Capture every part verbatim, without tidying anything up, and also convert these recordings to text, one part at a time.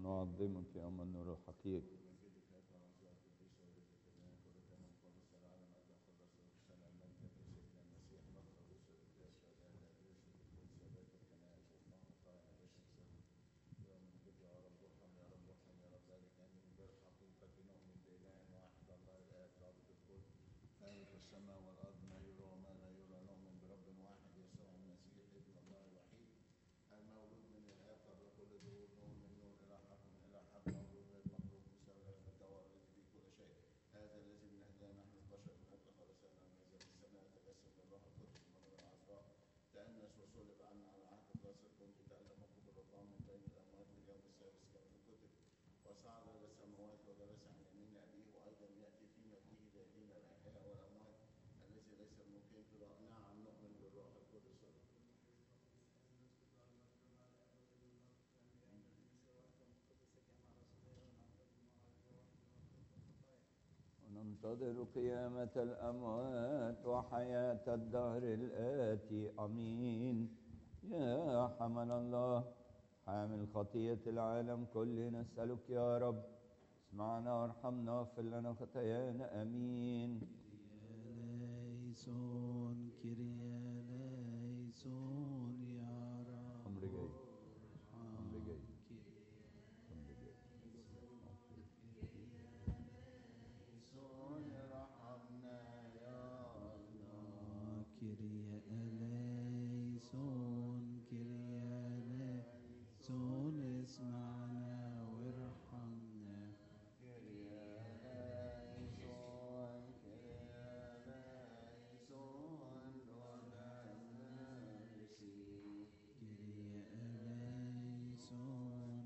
نعظمك يا أم النور الحقيقي. السماء والأرض ما يرى وما لا يرى، نؤمن برب واحد يسوع المسيح ابن الله الوحيد المولود من الآب قبل كل دور، نور من نور إلى حق من إلى حق، مولود غير مخلوق مساوي في الدور الذي في كل شيء. هذا الذي من أجله نحن البشر بمطلق ولسانا نزل في السماء، تجسد من الروح القدس من العذراء، تأنس وصلب عنا على عهد الرسل، كنت تألم وكبر الرقام من بين الأموات في اليوم السادس كما في الكتب، وصعد إلى السماوات وجلس عن يمين أبيه، وأيضا يأتي في مجده ليدين الأحياء والأموات الذي ليس ممكن ترى. نعم نؤمن بالروح القدس وننتظر قيامة الأموات وحياة الدهر الآتي. أمين. يا حمل الله حامل خطية العالم كله، نسألك يا رب اسمعنا وارحمنا واغفر لنا خطايانا. آمين. كرياليسون كرياليسون يا رب. أمر جاي أمر جاي أمر جاي. كرياليسون ارحمنا يا الله. كرياليسون كرياليسون اسمعنا وارحمنا. كرياليسون كرياليسون Lord have mercy. كرياليسون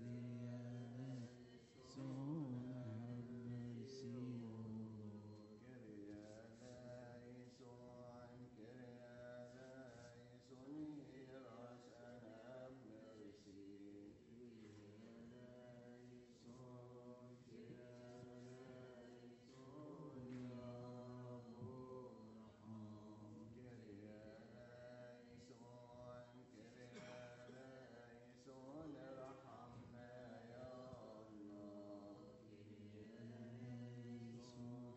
كرياليسون have mercy, O Lord. Kyrieleison, Kyrieleison, hear us and have mercy. Kyrieleison, Kyrieleison, Ya Abraham. Kyrieleison, Kyrieleison, ارحمنا يا الله. كرياليسون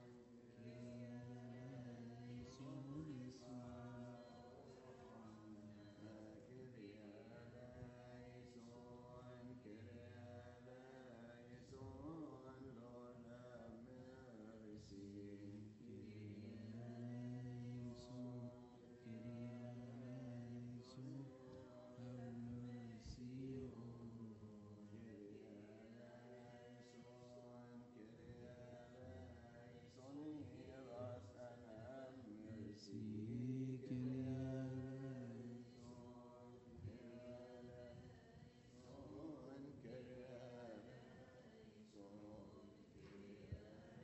كرياليسون اسمعنا وارحمنا. Kyrieleison, Kyrieleison, Lord have mercy. كرياليسون كرياليسون have mercy, O Lord. Kyrieleison, Kyrieleison, hear us and have mercy. كرياليسون Kyrieleison, Kyrieleison,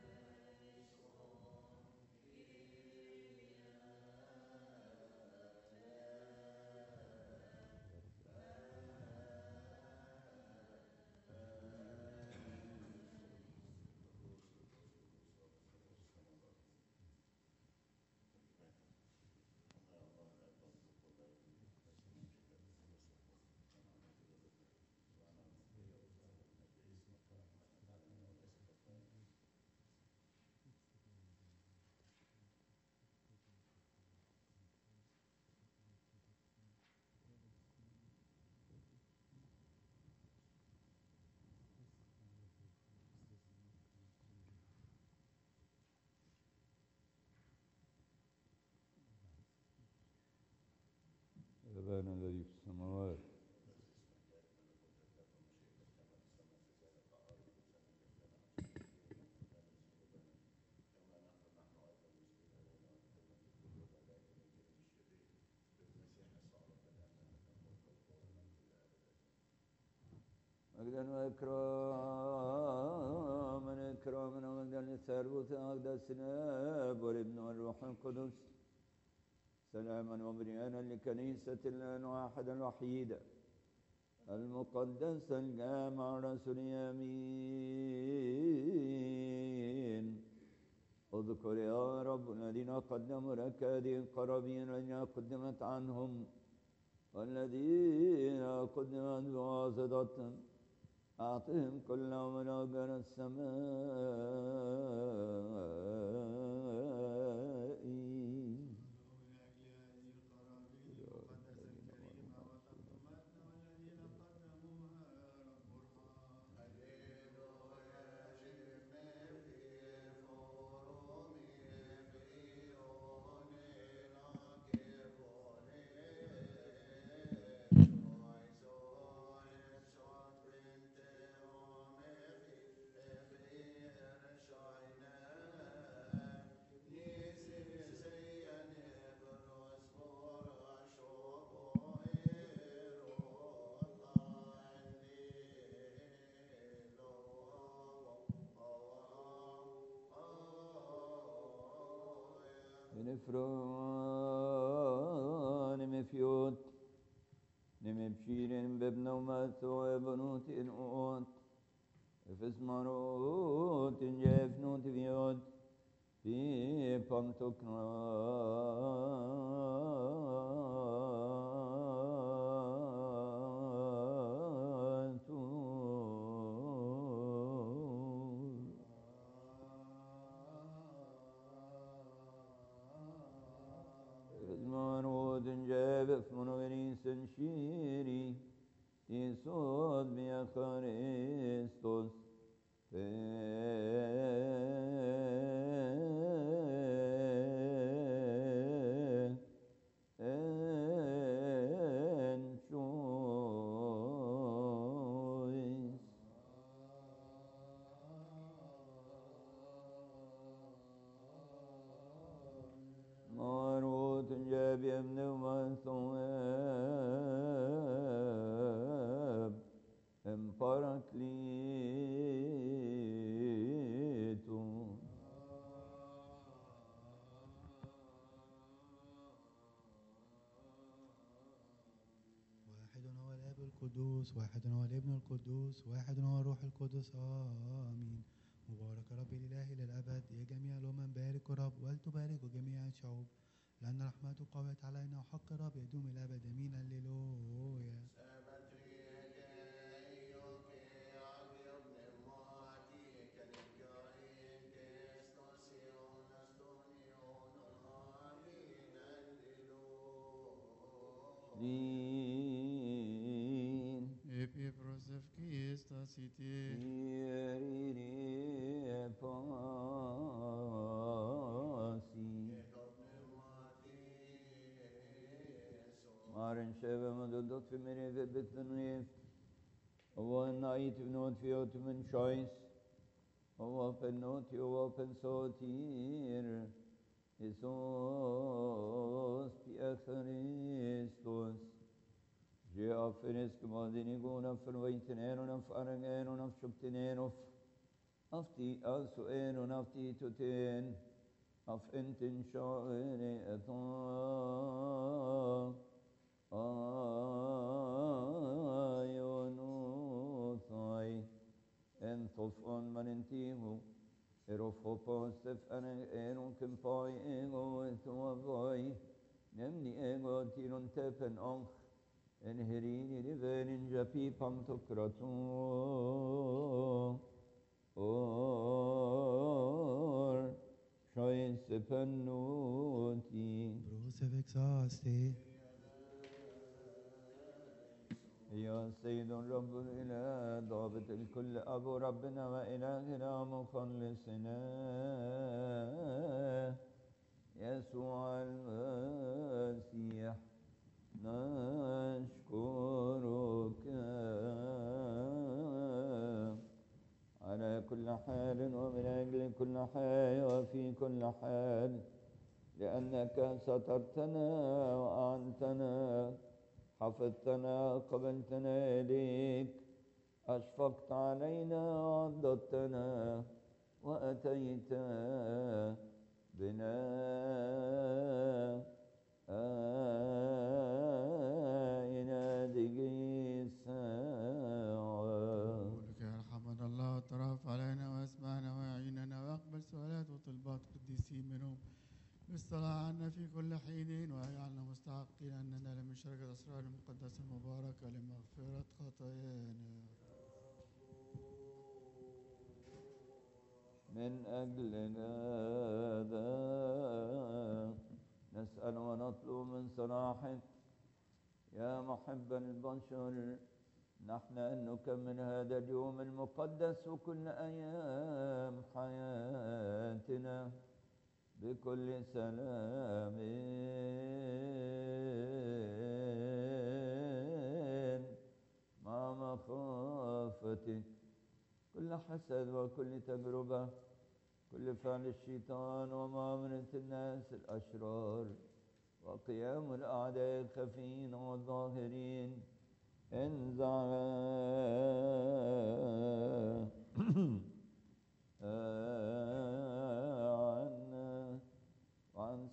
أبانا الذي في السماوات مجدا وإكراما إكراما ومجدا للثالوث أقدس الآب والابن والروح القدس، سلاما وبنيانا لكنيسة الآن واحدة الوحيدة المقدسة الجامعة الرسولية. آمين. اذكر يا رب الذين قدموا لك هذه القرابين التي قدمت عنهم والذين قدمت بواسطتهم أعطهم كل من أجر السماء من أجل هذه القرابين المقدسة الكريمة وتقدماتنا والذين قدموها رب ارحم. بنفران مفيوت نمبشير بابن ومات وبنوت إنوت افس مروت جفنوت فيوت في مرود جابف منوري سنشيري يسود بيا خريستوس ماروت جاب ابن وثواب امباركليتو واحد هو الاب القدوس، واحد هو الابن القدوس، واحد هو الروح القدس، امين. مبارك رب الاله الى الابد. يا جميع الامم باركوا رب ولتباركوا جميع الشعوب، لان رحمته قوت علينا وحق رب يدوم الابد. امين. هللويا. دين Epiprosef Christa cité. Iriri pasi Maren şeve medudot fi meri ve bitnif Ova nait vnot fi otumen choice Ova penoti ova pensotir Isos pi Christus Je afenes kmadini guna fervaitenen af aragen af shuptinen of afti asuen afti tuten af entin shaene eta ayonu thai en thofon manentimu erofopos ef ane enon kempai ego etuavoi nemni ego tirun tepen onch enherini rivenin japi pantokratu or shoyes pennuti Prosefix asti. يا سيد رب الإله ضابط الكل أبو ربنا وإلهنا مخلصنا يسوع المسيح نشكرك على كل حال ومن أجل كل حال وفي كل حال لأنك سترتنا وأعنتنا حفظتنا قبلتنا إليك أشفقت علينا وعضدتنا وأتيت بنا آينا دقي الساعة قولك يرحمنا الله وترف علينا واسمعنا ويعيننا واقبل سؤالات وطلبات قديسين منهم بالصلاة عنا في كل حين ويجعلنا مستحقين أن ننال من شركة أسرار المقدسة المباركة لمغفرة خطايانا. من أجل هذا نسأل ونطلب من صلاحك يا محب البشر نحن أن نكمل هذا اليوم المقدس وكل أيام حياتنا بكل سلام مع مخافتك. كل حسد وكل تجربة، كل فعل الشيطان ومعاملة الناس الأشرار وقيام الأعداء الخفين والظاهرين انزع عنا وعن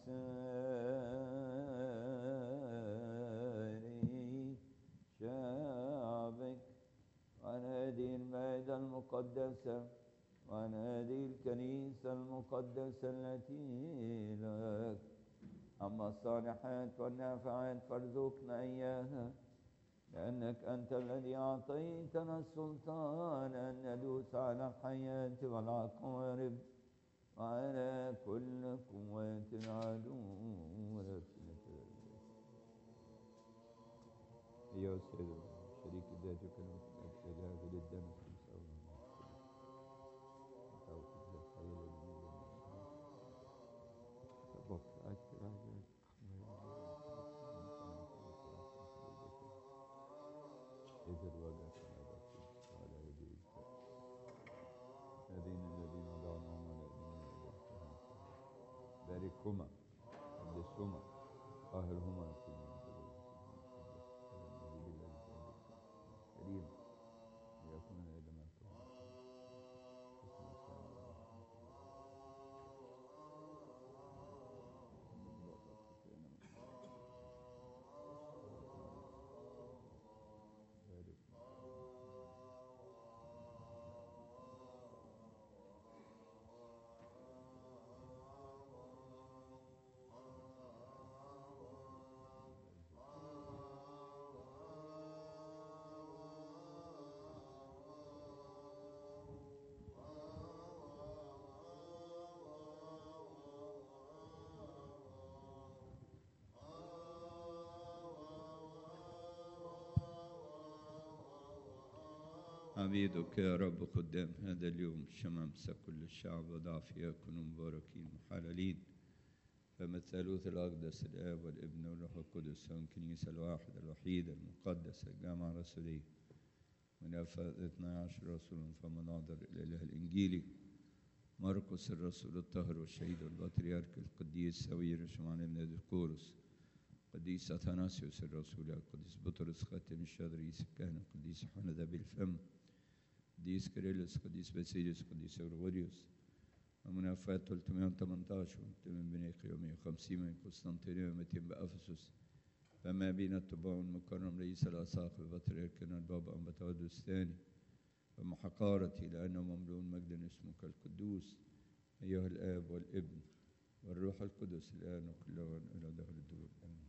سائر شعبك وعن هذه المائدة المقدسة وعن هذه الكنيسة المقدسة التي لك. أما الصالحات والنافعات فارزقنا إياها، لأنك أنت الذي أعطيتنا السلطان أن ندوس على الحياة والعقارب وعلى كل قوات العدو. أيها السيد شريك ذات كلمة الأجساد للدم إذا الوجه وعلى يدي الذين الذين دعوناهم على أيدينا باركهما قدسهما طهرهما في كريم ليكن العيد معكم. عبيدك يا رب قدام هذا اليوم الشمامسة كل الشعب وضع يكونوا مباركين محللين فما الثالوث الأقدس الآب والابن والروح القدس هم الكنيسة الواحدة الوحيدة المقدسة الجامعة الرسولية ونفذ اثني عشر رسولا فمناظر الإله الإنجيلي مرقس الرسول الطاهر والشهيد والبطريرك القديس ساويرس شمعان بن ديسقورس قديس أثناسيوس الرسول القديس بطرس خاتم الشادريس الكاهن القديس يوحنا ذا بالفم قديس كيرلس قديس باسيليوس قديس غريغوريوس ومنافاة ثلاثمائة وثمانية عشر من بنيقيا ومائة وخمسين من قسطنطينية ومئتين بأفسس فما بين الطباع المكرم رئيس الأساقفة بطريركنا البابا أنبطاودوس الثاني ومحقارتي لأنه مملوء مجدا اسمك القدوس أيها الآب والابن والروح القدس الآن وكل وان إلى دهر الدور آمين.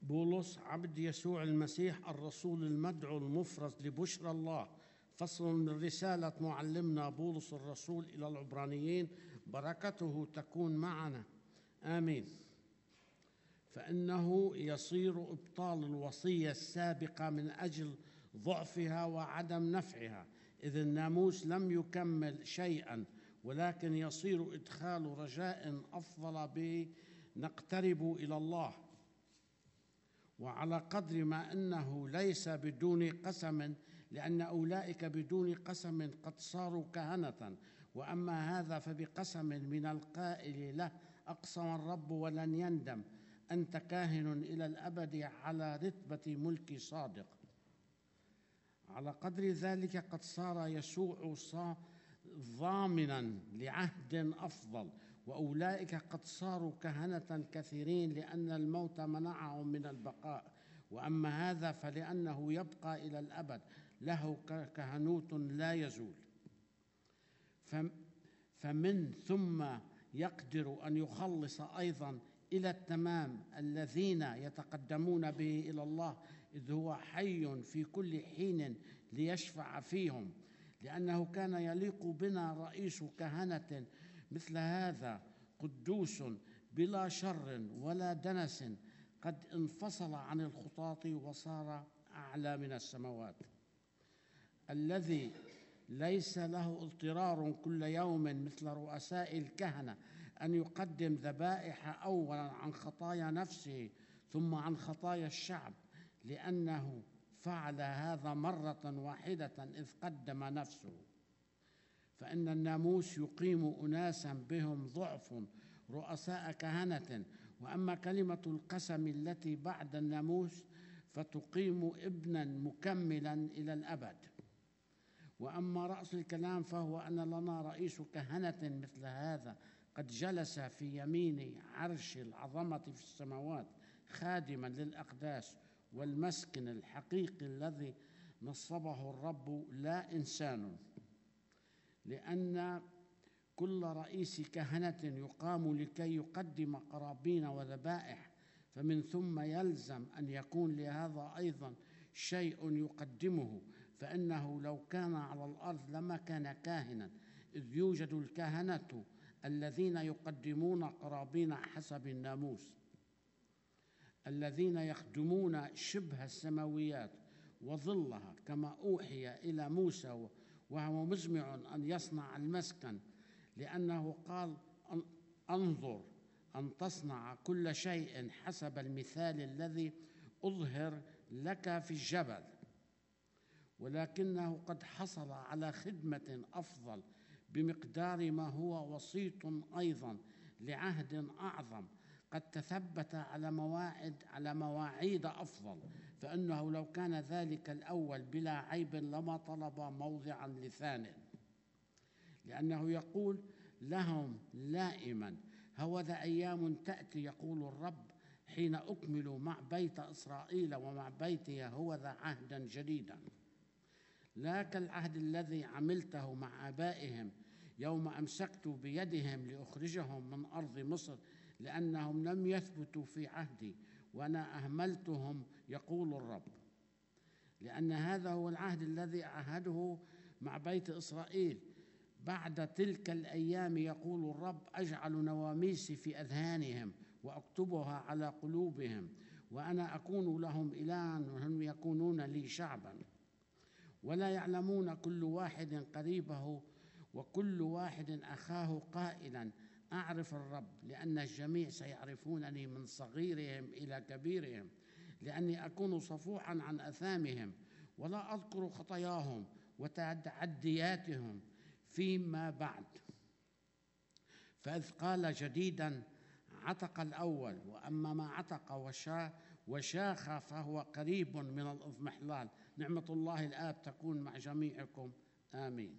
بولس عبد يسوع المسيح الرسول المدعو المفرز لبشرى الله، فصل من رسالة معلمنا بولس الرسول إلى العبرانيين، بركته تكون معنا آمين. فإنه يصير إبطال الوصية السابقة من أجل ضعفها وعدم نفعها، إذ الناموس لم يكمل شيئا، ولكن يصير إدخال رجاء أفضل به نقترب إلى الله. وعلى قدر ما أنه ليس بدون قسم، لأن أولئك بدون قسم قد صاروا كهنة، وأما هذا فبقسم من القائل له أقسم الرب ولن يندم، أنت كاهن إلى الأبد على رتبة ملك صادق. على قدر ذلك قد صار يسوع ضامنا لعهد أفضل، وأولئك قد صاروا كهنة كثيرين لأن الموت منعهم من البقاء، وأما هذا فلأنه يبقى إلى الأبد له كهنوت لا يزول. فمن ثم يقدر أن يخلص أيضا إلى التمام الذين يتقدمون به إلى الله، إذ هو حي في كل حين ليشفع فيهم، لأنه كان يليق بنا رئيس كهنة مثل هذا، قدوس بلا شر ولا دنس، قد انفصل عن الخطاة وصار أعلى من السماوات، الذي ليس له اضطرار كل يوم مثل رؤساء الكهنة أن يقدم ذبائح أولا عن خطايا نفسه ثم عن خطايا الشعب، لأنه فعل هذا مرة واحدة إذ قدم نفسه. فإن الناموس يقيم أناسا بهم ضعف رؤساء كهنة، وأما كلمة القسم التي بعد الناموس فتقيم ابنا مكملا إلى الأبد. وأما رأس الكلام فهو أن لنا رئيس كهنة مثل هذا، قد جلس في يمين عرش العظمة في السماوات، خادما للأقداس والمسكن الحقيقي الذي نصبه الرب لا إنسان، لأن كل رئيس كهنة يقام لكي يقدم قرابين وذبائح، فمن ثم يلزم أن يكون لهذا أيضا شيء يقدمه، فإنه لو كان على الأرض لما كان كاهنا، إذ يوجد الكهنة الذين يقدمون قرابين حسب الناموس، الذين يخدمون شبه السماويات وظلها، كما أوحي إلى موسى وهو مزمع أن يصنع المسكن، لأنه قال انظر أن تصنع كل شيء حسب المثال الذي أظهر لك في الجبل. ولكنه قد حصل على خدمة أفضل بمقدار ما هو وسيط أيضا لعهد أعظم، قد تثبت على مواعيد على مواعيد أفضل، فإنه لو كان ذلك الأول بلا عيب لما طلب موضعا لثانٍ، لأنه يقول لهم لائما هوذا أيام تأتي يقول الرب حين أكمل مع بيت إسرائيل ومع بيت يهوذا عهدا جديدا، لا كالعهد الذي عملته مع آبائهم يوم أمسكت بيدهم لأخرجهم من أرض مصر، لأنهم لم يثبتوا في عهدي وأنا أهملتهم يقول الرب. لأن هذا هو العهد الذي عهده مع بيت إسرائيل بعد تلك الأيام يقول الرب أجعل نواميسي في أذهانهم وأكتبها على قلوبهم، وأنا أكون لهم إلها وهم يكونون لي شعبا، ولا يعلمون كل واحد قريبه وكل واحد أخاه قائلا أعرف الرب، لأن الجميع سيعرفونني من صغيرهم إلى كبيرهم، لأني أكون صفوحا عن أثامهم ولا أذكر خطاياهم وتعدياتهم فيما بعد. فإذ قال جديدا عتق الأول، وأما ما عتق وشا وشاخ فهو قريب من الإضمحلال. نعمة الله الآب تكون مع جميعكم آمين.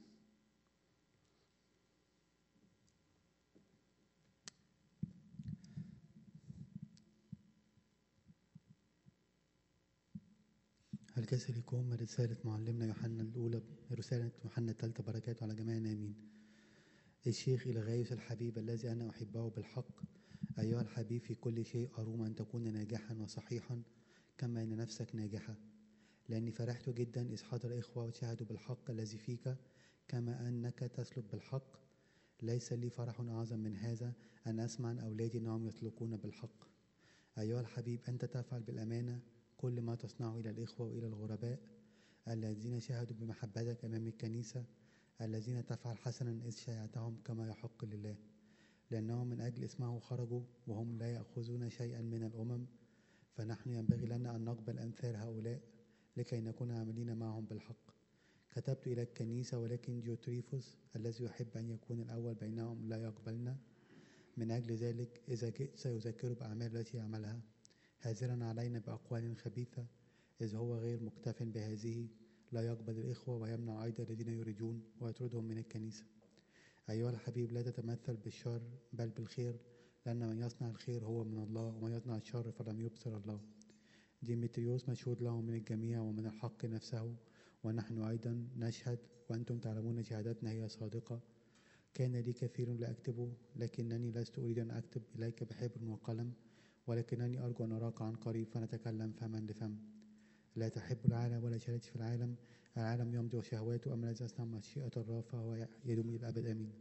الكسر يكون من رسالة معلمنا يوحنا الأولى، رسالة يوحنا الثالثة، بركاته على جميعنا آمين. الشيخ إلى غايوس الحبيب الذي أنا أحبه بالحق، أيها الحبيب في كل شيء أروم أن تكون ناجحا وصحيحا كما أن نفسك ناجحة، لأني فرحت جدا إذ حضر إخوة وشهدوا بالحق الذي فيك كما أنك تسلك بالحق. ليس لي فرح أعظم من هذا أن أسمع عن أولادي أنهم يسلكون بالحق. أيها الحبيب، أنت تفعل بالأمانة كل ما تصنعه إلى الإخوة وإلى الغرباء الذين شهدوا بمحبتك أمام الكنيسة، الذين تفعل حسنا إذ شايعتهم كما يحق لله، لأنهم من أجل اسمه خرجوا وهم لا يأخذون شيئا من الأمم، فنحن ينبغي لنا أن نقبل أمثال هؤلاء لكي نكون عاملين معهم بالحق. كتبت إلى الكنيسة، ولكن ديوتريفوس الذي يحب أن يكون الأول بينهم لا يقبلنا. من أجل ذلك إذا جئت سيذكر بأعمال التي يعملها، حاذرا علينا بأقوال خبيثة، إذ هو غير مكتف بهذه، لا يقبل الإخوة ويمنع أيضا الذين يريدون ويطردهم من الكنيسة. أيها الحبيب، لا تتمثل بالشر بل بالخير، لأن من يصنع الخير هو من الله، ومن يصنع الشر فلم يبصر الله. ديمتريوس مشهود له من الجميع ومن الحق نفسه، ونحن أيضا نشهد وأنتم تعلمون شهادتنا هي صادقة. كان لي كثير لأكتبه، لكنني لست أريد أن أكتب إليك بحبر وقلم، ولكنني أرجو أن أراك عن قريب فنتكلم فما لفم. لا تحب العالم ولا شريك في العالم. العالم يمضي وشهواته، أما الذي يصنع مشيئة الرب فهو يدوم إلى الأبد. آمين.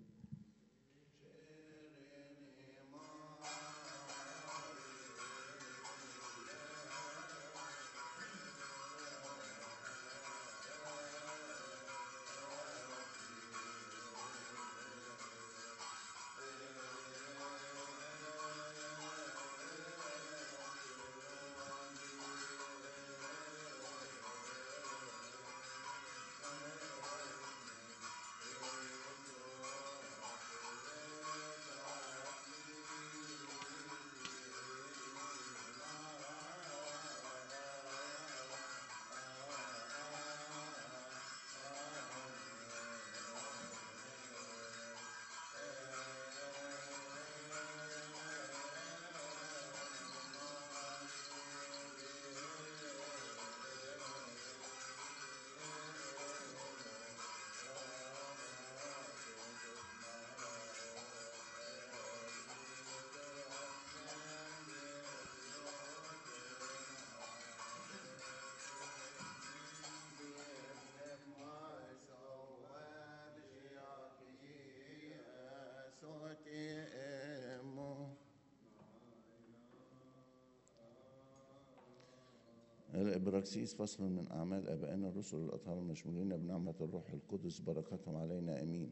الإبراكسيس فصل من أعمال آبائنا الرسل الأطهار المشمولين بنعمة الروح القدس، بركتهم علينا آمين.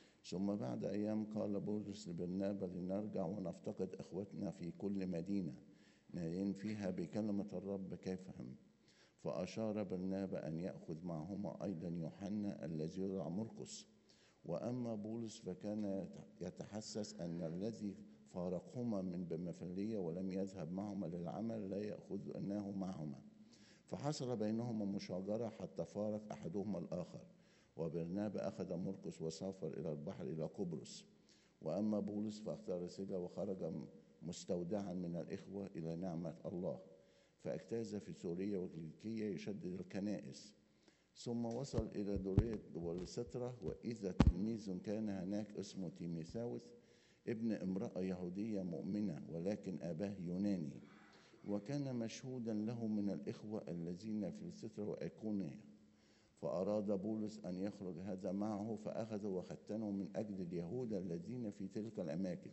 ثم بعد أيام قال بولس لبرنابا لنرجع ونفتقد إخوتنا في كل مدينة نادين فيها بكلمة الرب كيف هم. فأشار برنابا أن يأخذ معهما أيضا يوحنا الذي يدعى مرقس. وأما بولس فكان يتحسس أن الذي فارقهما من بمفلية ولم يذهب معهما للعمل لا يأخذناه معهما. فحصل بينهما مشاجرة حتى فارق أحدهما الآخر، وبرنابا أخذ مرقس وسافر إلى البحر إلى قبرص. وأما بولس فاختار سيلا وخرج مستودعا من الإخوة إلى نعمة الله، فاجتاز في سوريا وكيليكية يشدد الكنائس. ثم وصل إلى دورية ولسترة، وإذا تلميذ كان هناك اسمه تيميثاوس ابن امرأة يهودية مؤمنة ولكن أباه يوناني، وكان مشهودا له من الإخوة الذين في لسترة وأيقونية. فأراد بولس أن يخرج هذا معه، فأخذ وختنه من أجل اليهود الذين في تلك الأماكن،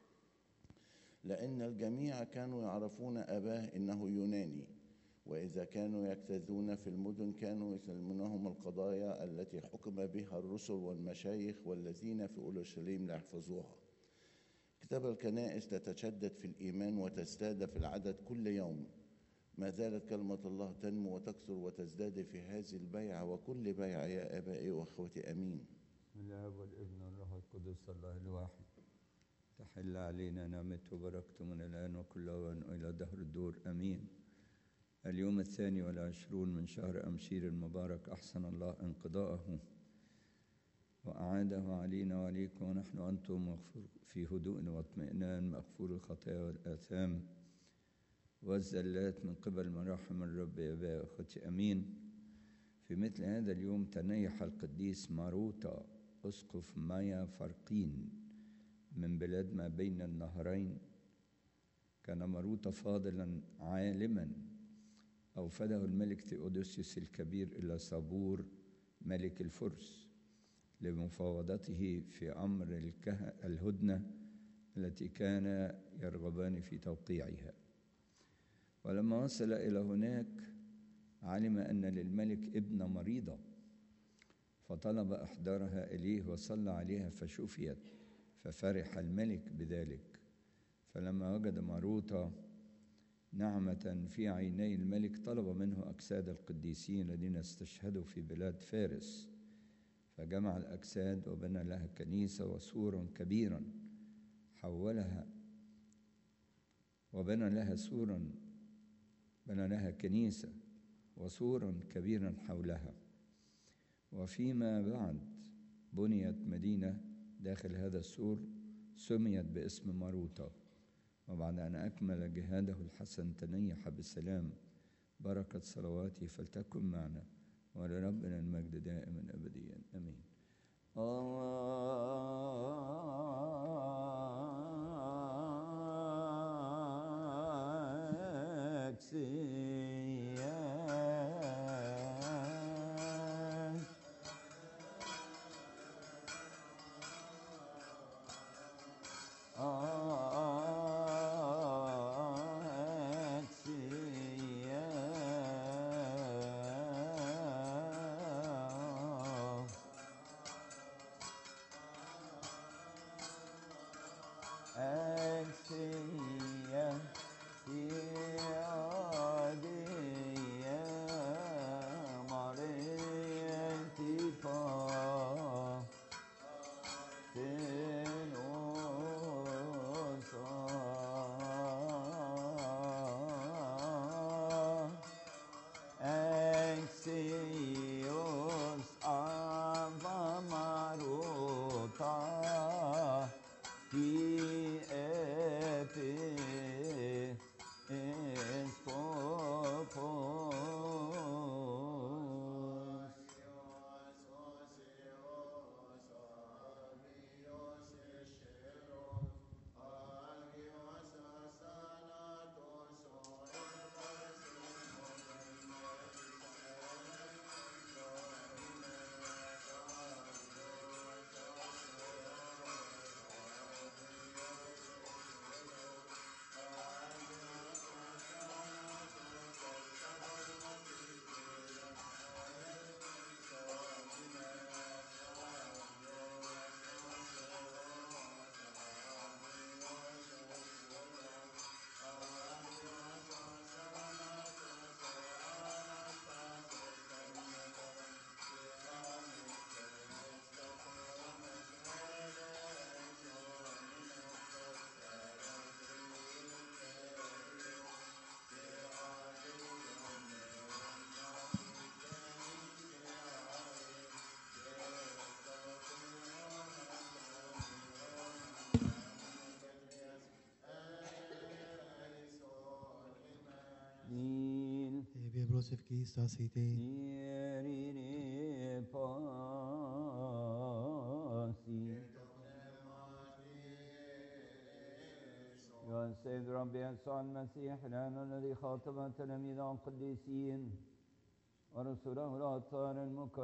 لأن الجميع كانوا يعرفون أباه إنه يوناني. وإذا كانوا يجتازون في المدن كانوا يسلمونهم القضايا التي حكم بها الرسل والمشايخ والذين في أورشليم ليحفظوها. كتاب الكنائس تتشدد في الإيمان وتزداد في العدد كل يوم. ما زالت كلمة الله تنمو وتكثر وتزداد في هذه البيعة وكل بيعة يا آبائي وأخوتي. أمين. بسم الله والابن والروح القدس الله الواحد. تحل علينا نعمته وبركته من الآن وكل أوان وإلى دهر الدور. أمين. اليوم الثاني والعشرون من شهر أمشير المبارك، أحسن الله انقضاءه وأعاده علينا وعليكم، ونحن أنتم مغفور في هدوء واطمئنان، مغفور الخطايا والآثام والزلات من قبل مراحم الرب يا أبا أخوتي. أمين. في مثل هذا اليوم تنيح القديس ماروتا أسقف مايا فرقين من بلاد ما بين النهرين. كان ماروتا فاضلا عالما أوفده الملك ثيودوسيوس الكبير إلى صابور ملك الفرس لمفاوضته في أمر الكه... الهدنة التي كان يرغبان في توقيعها. ولما وصل إلى هناك علم أن للملك ابنة مريضة، فطلب إحضارها إليه وصلى عليها فشفيت، ففرح الملك بذلك. فلما وجد ماروتا نعمة في عيني الملك طلب منه أجساد القديسين الذين استشهدوا في بلاد فارس، فجمع الأجساد وبنى لها كنيسة وسورا كبيرا حولها وبنى لها سورا بنى لها كنيسة وسورا كبيرا حولها. وفيما بعد بنيت مدينة داخل هذا السور سميت باسم ماروتا. وبعد أن أكمل جهاده الحسن تنيح بالسلام. بركة صلواته فلتكن معنا، ولربنا المجد دائما أبديا آمين. Joseph Kista City. يا سيد ربي يسوع المسيح الآن الذي خاطب تلاميذه القديسين ورسله الأطهار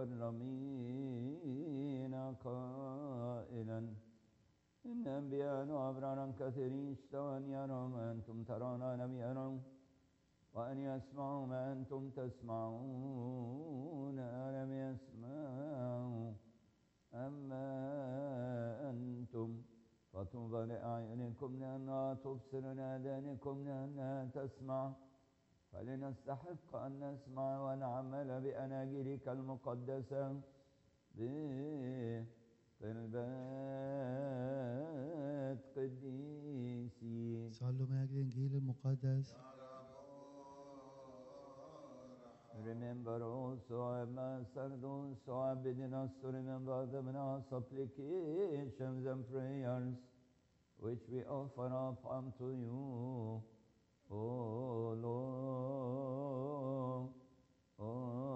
المكرمين قائلا إن أنبياء وأبرارا كثيرين اشتهوا أن يروا ما أنتم ترون لم يروا، وأن يسمعوا ما أنتم تسمعون ألم يسمعوا. أما أنتم فطوبى لأعينكم لأنها تبصر، لآذانكم لأنها تسمع. فلنستحق أن نسمع ونعمل بأناجيلك المقدسة بقلبات قديسين. صلوا من أجل الإنجيل المقدس. Remember also our Master, those who have bidden us to remember them in our supplications and prayers, which we offer up unto you, O Lord, O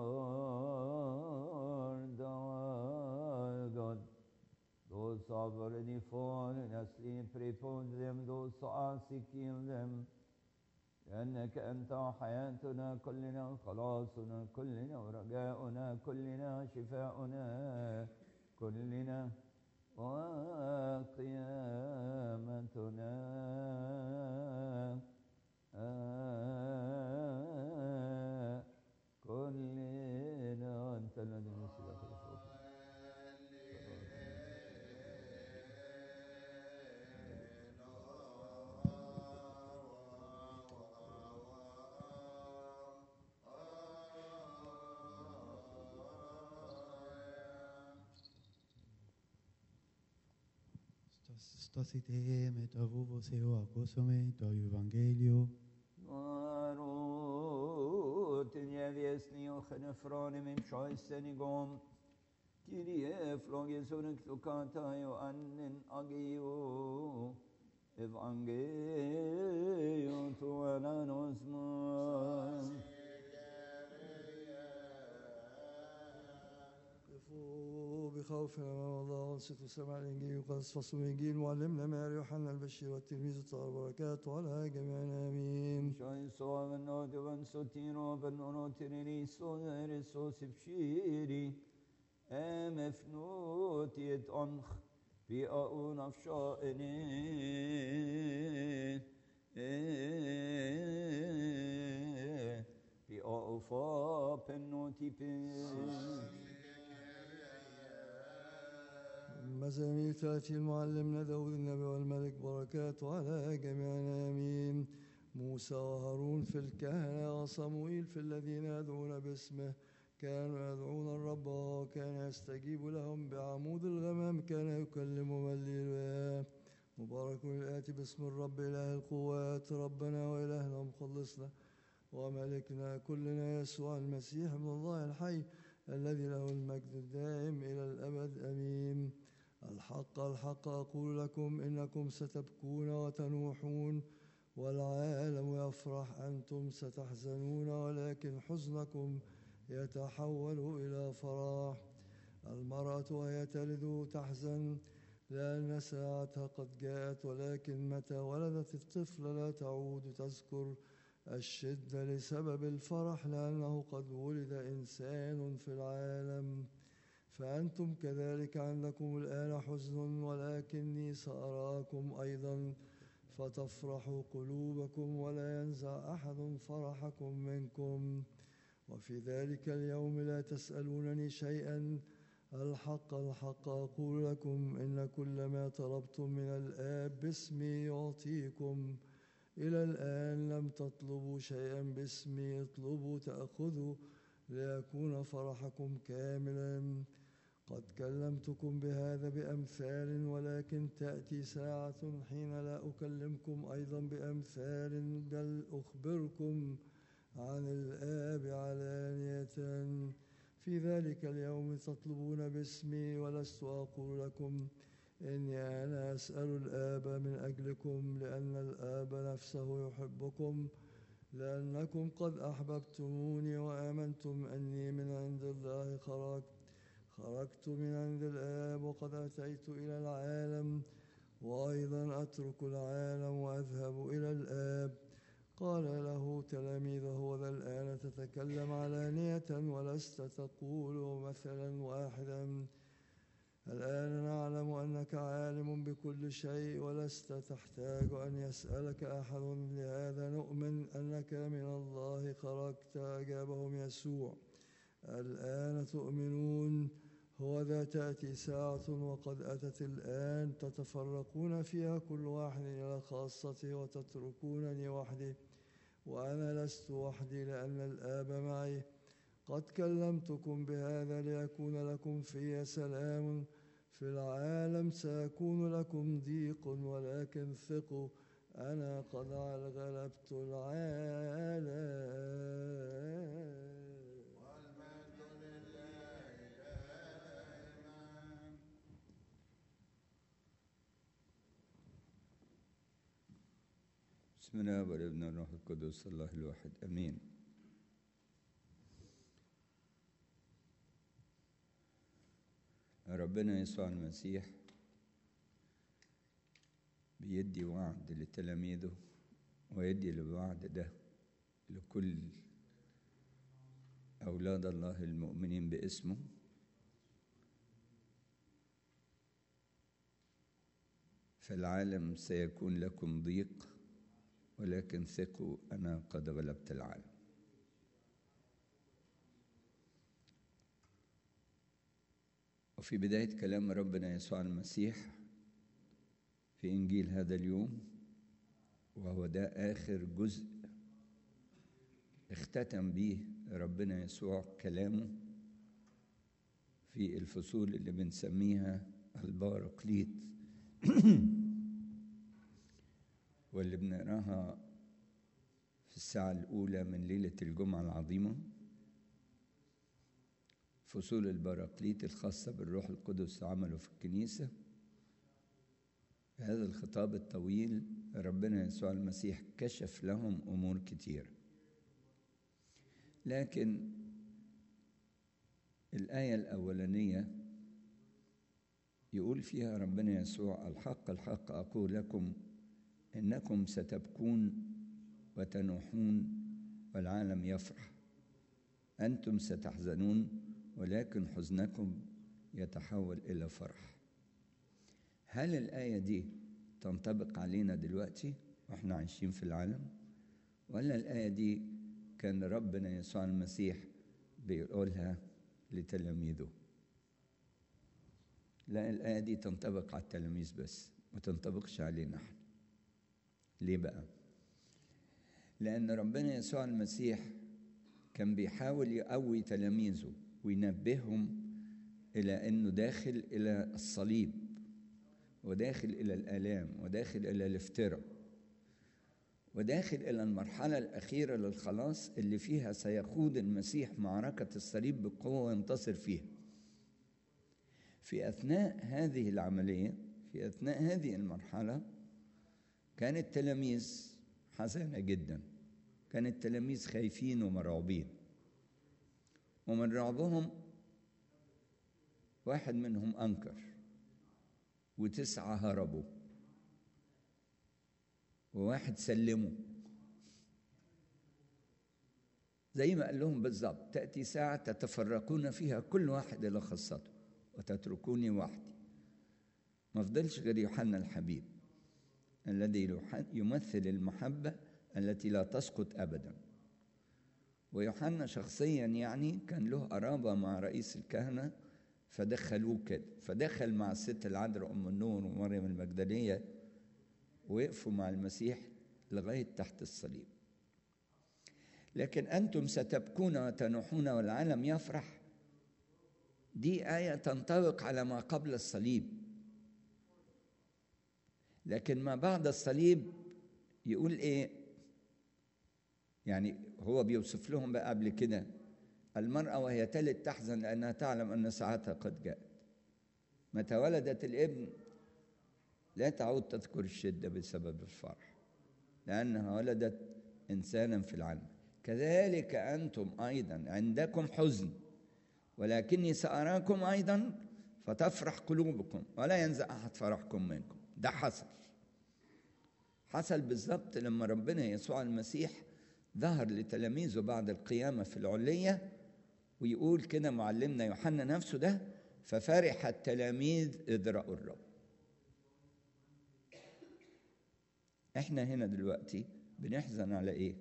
Lord our God. Those who have already fallen asleep, repose them. Those who are sick, heal them. لأنك أنت حياتنا كلنا، خلاصنا كلنا، ورجاؤنا كلنا، شفاؤنا كلنا، وقيامتنا آه كلنا. أنت الذي نسلك الصوت. Stosite met avuvos eo acosome to Evangelio. Marotin jäviesni och genefrane min sjöjsenigom. Kyrie flogesonek tokata jo annen agio. Evangelium tuana nosman. قفوا بخوف امام الله وانصتوا سماع الانجيل وقد فصل الانجيل معلمنا ماري يوحنا البشير والتلميذ الطاهر بركاته على جميعنا امين. شاي صواب النوت وانسوتينو بنونوتيني سوهر سوسبشيري امفنوت يتأنخ بأون أفشائني بأوفا بنوتي بن مزامير تأتي المعلمنا داود النبي والملك بركاته على جميعنا امين. موسى وهارون في الكهنة وصموئيل في الذين يدعون باسمه كانوا يدعون الرب وكان يستجيب لهم بعمود الغمام كان يكلم من لله. مبارك الآتي باسم الرب إله القوات ربنا وإلهنا مخلصنا وملكنا كلنا يسوع المسيح ابن الله الحي الذي له المجد الدائم إلى الأبد امين. الحق الحق أقول لكم إنكم ستبكون وتنوحون والعالم يفرح، أنتم ستحزنون ولكن حزنكم يتحول إلى فرح. المرأة وهي تلد تحزن لأن ساعتها قد جاءت، ولكن متى ولدت الطفل لا تعود تذكر الشدة لسبب الفرح لأنه قد ولد إنسان في العالم. فأنتم كذلك عندكم الآن حزن، ولكني سأراكم أيضا فتفرح قلوبكم ولا ينزع أحد فرحكم منكم. وفي ذلك اليوم لا تسألونني شيئا. الحق الحق أقول لكم إن كل ما طلبتم من الآب باسمي يعطيكم. إلى الآن لم تطلبوا شيئا باسمي، اطلبوا تأخذوا ليكون فرحكم كاملا. قد كلمتكم بهذا بأمثال، ولكن تأتي ساعة حين لا أكلمكم أيضا بأمثال بل أخبركم عن الآب علانية. في ذلك اليوم تطلبون باسمي، ولست أقول لكم إني أنا أسأل الآب من أجلكم، لأن الآب نفسه يحبكم، لأنكم قد أحببتموني وآمنتم أني من عند الله خرجت. خرجت من عند الآب وقد أتيت إلى العالم، وأيضا أترك العالم وأذهب إلى الآب. قال له تلاميذه وذا الآن تتكلم علانية ولست تقول مثلا واحدا. الآن نعلم أنك عالم بكل شيء ولست تحتاج أن يسألك أحد، لهذا نؤمن أنك من الله خرجت. أجابهم يسوع الآن تؤمنون؟ هو ذا تأتي ساعة وقد أتت الآن تتفرقون فيها كل واحد إلى خاصته وتتركونني وحدي، وأنا لست وحدي لأن الآب معي. قد كلمتكم بهذا ليكون لكم في سلام. في العالم سيكون لكم ضيق، ولكن ثقوا أنا قد غلبت العالم. بسم الله والابن والروح القدس الله الواحد امين. ربنا يسوع المسيح بيدي وعد لتلاميذه، ويدي الوعد ده لكل أولاد الله المؤمنين باسمه. في العالم سيكون لكم ضيق ولكن ثقوا أنا قد غلبت العالم. وفي بداية كلام ربنا يسوع المسيح في إنجيل هذا اليوم، وهو ده آخر جزء اختتم به ربنا يسوع كلامه في الفصول اللي بنسميها الباراكليت واللي بنقراها في الساعة الأولى من ليلة الجمعة العظيمة. فصول الباراكليت الخاصة بالروح القدس عمله في الكنيسة. هذا الخطاب الطويل ربنا يسوع المسيح كشف لهم أمور كتير، لكن الآية الأولانية يقول فيها ربنا يسوع: الحق الحق أقول لكم إنكم ستبكون وتنوحون والعالم يفرح، أنتم ستحزنون ولكن حزنكم يتحول إلى فرح. هل الآية دي تنطبق علينا دلوقتي وإحنا عايشين في العالم؟ ولا الآية دي كان ربنا يسوع المسيح بيقولها لتلاميذه؟ لا، الآية دي تنطبق على التلاميذ بس، ما تنطبقش علينا احنا. ليه بقى؟ لأن ربنا يسوع المسيح كان بيحاول يقوي تلاميذه وينبههم إلى أنه داخل إلى الصليب، وداخل إلى الآلام، وداخل إلى الافتراء، وداخل إلى المرحلة الأخيرة للخلاص اللي فيها سيخوض المسيح معركة الصليب بقوة وينتصر فيها. في أثناء هذه العملية، في أثناء هذه المرحلة، كان التلاميذ حزانة جدا، كان التلاميذ خايفين ومرعوبين، ومن رعبهم واحد منهم أنكر وتسعة هربوا وواحد سلموا، زي ما قال لهم بالظبط: تأتي ساعة تتفرقون فيها كل واحد إلى خاصته وتتركوني وحدي. ما فضلش غير يوحنا الحبيب الذي يمثل المحبة التي لا تسقط أبدا. ويوحنا شخصيا يعني كان له قرابة مع رئيس الكهنة، فدخلوه كده، فدخل مع الست العذراء أم النور ومريم المجدلية، وقفوا مع المسيح لغاية تحت الصليب. لكن أنتم ستبكون وتنوحون والعالم يفرح، دي آية تنطبق على ما قبل الصليب. لكن ما بعد الصليب يقول إيه؟ يعني هو بيوصف لهم بقى قبل كده: المرأة وهي تلد تحزن لأنها تعلم أن ساعتها قد جاءت، متى ولدت الابن لا تعود تذكر الشدة بسبب الفرح لأنها ولدت إنسانا في العالم. كذلك أنتم أيضا عندكم حزن ولكني سأراكم أيضا فتفرح قلوبكم ولا ينزع أحد فرحكم منكم. ده حصل حصل بالضبط لما ربنا يسوع المسيح ظهر لتلاميذه بعد القيامة في العلية، ويقول كده معلمنا يوحنا نفسه ده: ففرح التلاميذ إذ رأوا الرب. احنا هنا دلوقتي بنحزن على ايه؟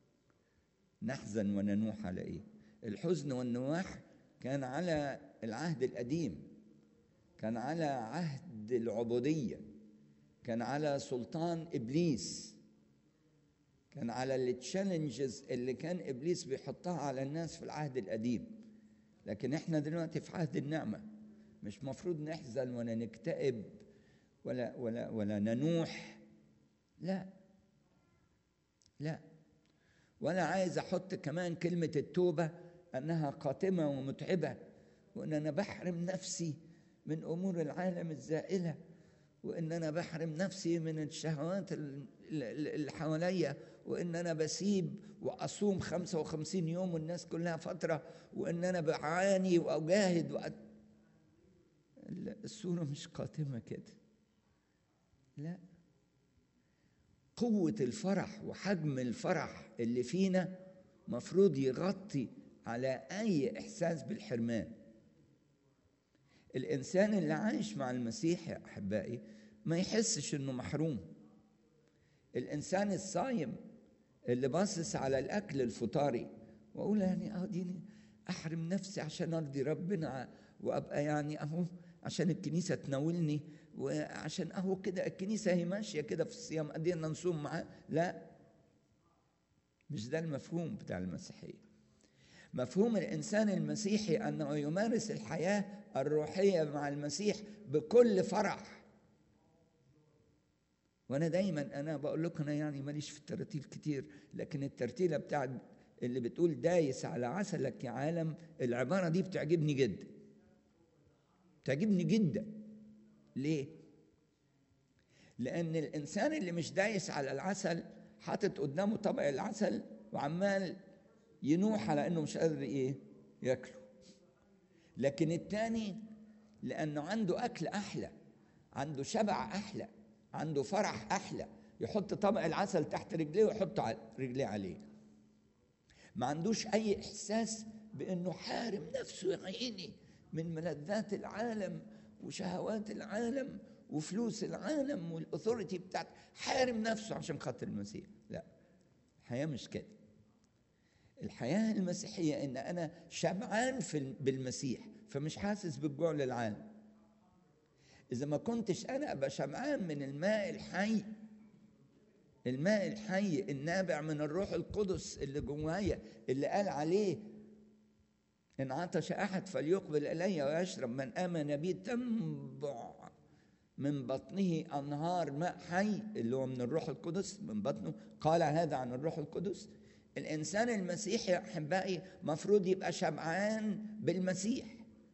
نحزن وننوح على ايه؟ الحزن والنواح كان على العهد القديم، كان على عهد العبودية، كان على سلطان إبليس، كان على التشالنجز اللي كان إبليس بيحطها على الناس في العهد القديم. لكن احنا دلوقتي في عهد النعمة، مش مفروض نحزن ولا نكتئب ولا ولا ولا ننوح، لا لا. ولا عايز احط كمان كلمة التوبة انها قاتمة ومتعبة، وان انا بحرم نفسي من امور العالم الزائلة، وان انا بحرم نفسي من الشهوات اللي حواليا، وان انا بسيب واصوم خمسة وخمسين يوم والناس كلها فترة، وان انا بعاني واجاهد وأ... الصورة مش قاتمة كده، لا. قوة الفرح وحجم الفرح اللي فينا مفروض يغطي على أي إحساس بالحرمان. الإنسان اللي عايش مع المسيح يا أحبائي ما يحسش إنه محروم. الإنسان الصايم اللي باصص على الأكل الفطاري وأقول يعني أهو ديني أحرم نفسي عشان أرضي ربنا وأبقى يعني أهو عشان الكنيسة تناولني وعشان أهو كده الكنيسة هي ماشية كده في الصيام قدرنا نصوم معاه. لا، مش ده المفهوم بتاع المسيحية. مفهوم الإنسان المسيحي أنه يمارس الحياة الروحية مع المسيح بكل فرح. وأنا دايما أنا بقول لكم أنا يعني ماليش في التراتيل كتير، لكن الترتيلة بتاعت اللي بتقول دايس على عسلك يا عالم، العبارة دي بتعجبني جدا، بتعجبني جدا. ليه؟ لأن الإنسان اللي مش دايس على العسل حاطط قدامه طبق العسل وعمال ينوح على إنه مش قادر إيه ياكله. لكن التاني لأنه عنده أكل أحلى، عنده شبع أحلى، عنده فرح أحلى، يحط طبق العسل تحت رجليه ويحط رجليه عليه. ما عندوش أي إحساس بأنه حارم نفسه يا عيني من ملذات العالم وشهوات العالم وفلوس العالم والأثوريتي بتاعت، حارم نفسه عشان خاطر المسيح. لا، الحياة مش كده. الحياة المسيحية إن أنا شبعان في بالمسيح فمش حاسس بالجوع للعالم. إذا ما كنتش أنا أبقى شبعان من الماء الحي، الماء الحي النابع من الروح القدس اللي جوايا، اللي قال عليه إن عطش أحد فليقبل إلي ويشرب، من آمن بي تنبع من بطنه أنهار ماء حي، اللي هو من الروح القدس من بطنه. قال هذا عن الروح القدس. الإنسان المسيحي يا أحبائي مفروض يبقى شبعان بالمسيح،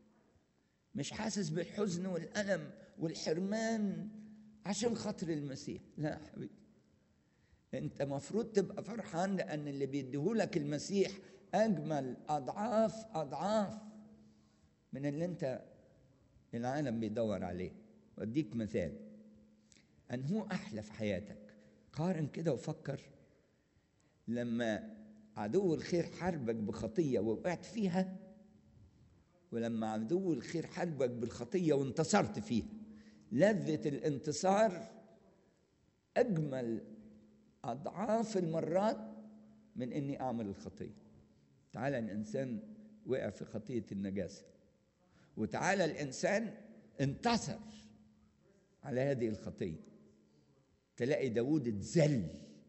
مش حاسس بالحزن والألم والحرمان عشان خاطر المسيح. لا يا حبيبي، أنت مفروض تبقى فرحان لأن اللي بيديهولك المسيح أجمل أضعاف أضعاف من اللي أنت العالم بيدور عليه. وأديك مثال أن هو أحلى في حياتك. قارن كده وفكر لما عدو الخير حاربك بخطية ووقعت فيها، ولما عدو الخير حاربك بالخطية وانتصرت فيها. لذة الانتصار أجمل أضعاف المرات من إني أعمل الخطية. تعالى الإنسان وقع في خطية النجاسة، وتعالى الإنسان انتصر على هذه الخطية. تلاقي داود اتذل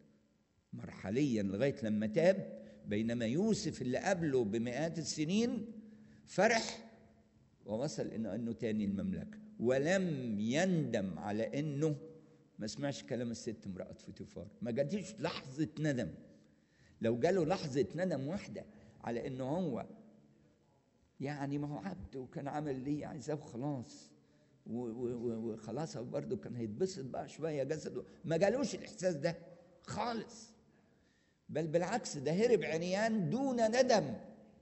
مرحليا لغاية لما تاب، بينما يوسف اللي قبله بمئات السنين فرح ووصل إنه أنه تاني المملكة، ولم يندم على إنه ما سمعش كلام الست امرأة فوتيفار. ما جاتش لحظة ندم. لو جاله لحظة ندم واحدة على إنه هو يعني ما هو عبد وكان عامل ليه عايزاه وخلاص وخلاص برضه كان هيتبسط بقى شوية جسده، ما جالوش الإحساس ده خالص، بل بالعكس ده هرب عريان دون ندم.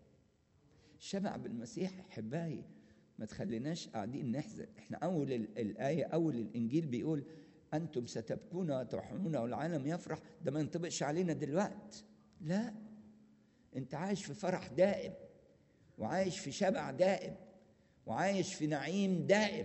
الشبع بالمسيح أحبائي ما تخليناش قاعدين نحزن. احنا أول الآية أول الإنجيل بيقول أنتم ستبكون وتفرحون والعالم يفرح. ده ما ينطبقش علينا دلوقتي. لا، أنت عايش في فرح دائم، وعايش في شبع دائم، وعايش في نعيم دائم.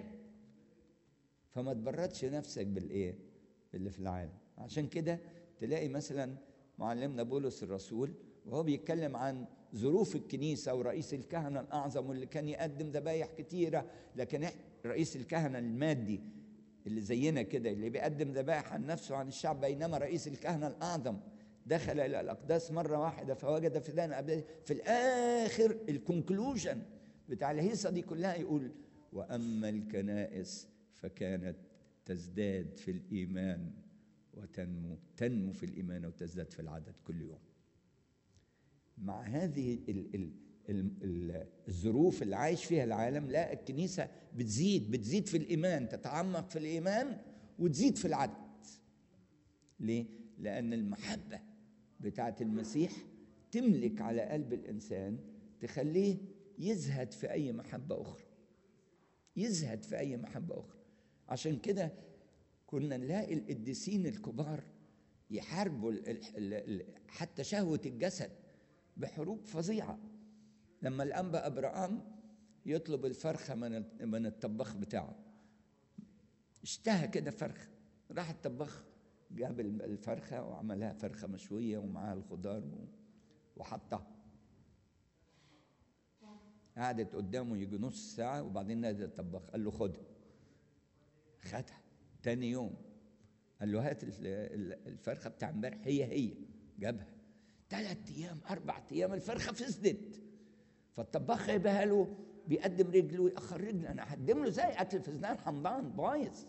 فما تبردش نفسك بالإيه اللي في العالم. عشان كده تلاقي مثلا معلمنا بولس الرسول وهو بيتكلم عن ظروف الكنيسة ورئيس الكهنة الأعظم واللي كان يقدم ذبايح كتيرة، لكن رئيس الكهنة المادي اللي زينا كده اللي بيقدم ذبائح عن نفسه عن الشعب، بينما رئيس الكهنة الأعظم دخل إلى الأقداس مرة واحدة فوجد فداء أبدي. في الآخر الكونكلوجن بتاع الهيصة دي كلها يقول وأما الكنائس فكانت تزداد في الإيمان وتنمو تنمو في الإيمان وتزداد في العدد كل يوم. مع هذه ال ال ال الظروف اللي عايش فيها العالم، لا، الكنيسة بتزيد بتزيد في الإيمان، تتعمق في الإيمان وتزيد في العدد. ليه؟ لأن المحبة بتاعت المسيح تملك على قلب الإنسان، تخليه يزهد في أي محبة أخرى، يزهد في أي محبة أخرى. عشان كده كنا نلاقي القديسين الكبار يحاربوا ال ال ال حتى شهوة الجسد بحروب فظيعة. لما الأنبا أبراهام يطلب الفرخة من من الطباخ بتاعه، اشتهى كده فرخة، راح الطباخ جاب الفرخة وعملها فرخة مشوية ومعاها الخضار وحطها. قعدت قدامه يجي نص ساعة وبعدين نادى الطباخ قال له خدها. خدها. تاني يوم قال له هات الفرخة بتاع امبارح، هي هي. جابها. ثلاث أيام أربع أيام الفرخة فسدت. فالطباخ يبقى له بيقدم رجله ويأخر رجله. أنا هقدم له زي أكل فسدان حمضان بايظ.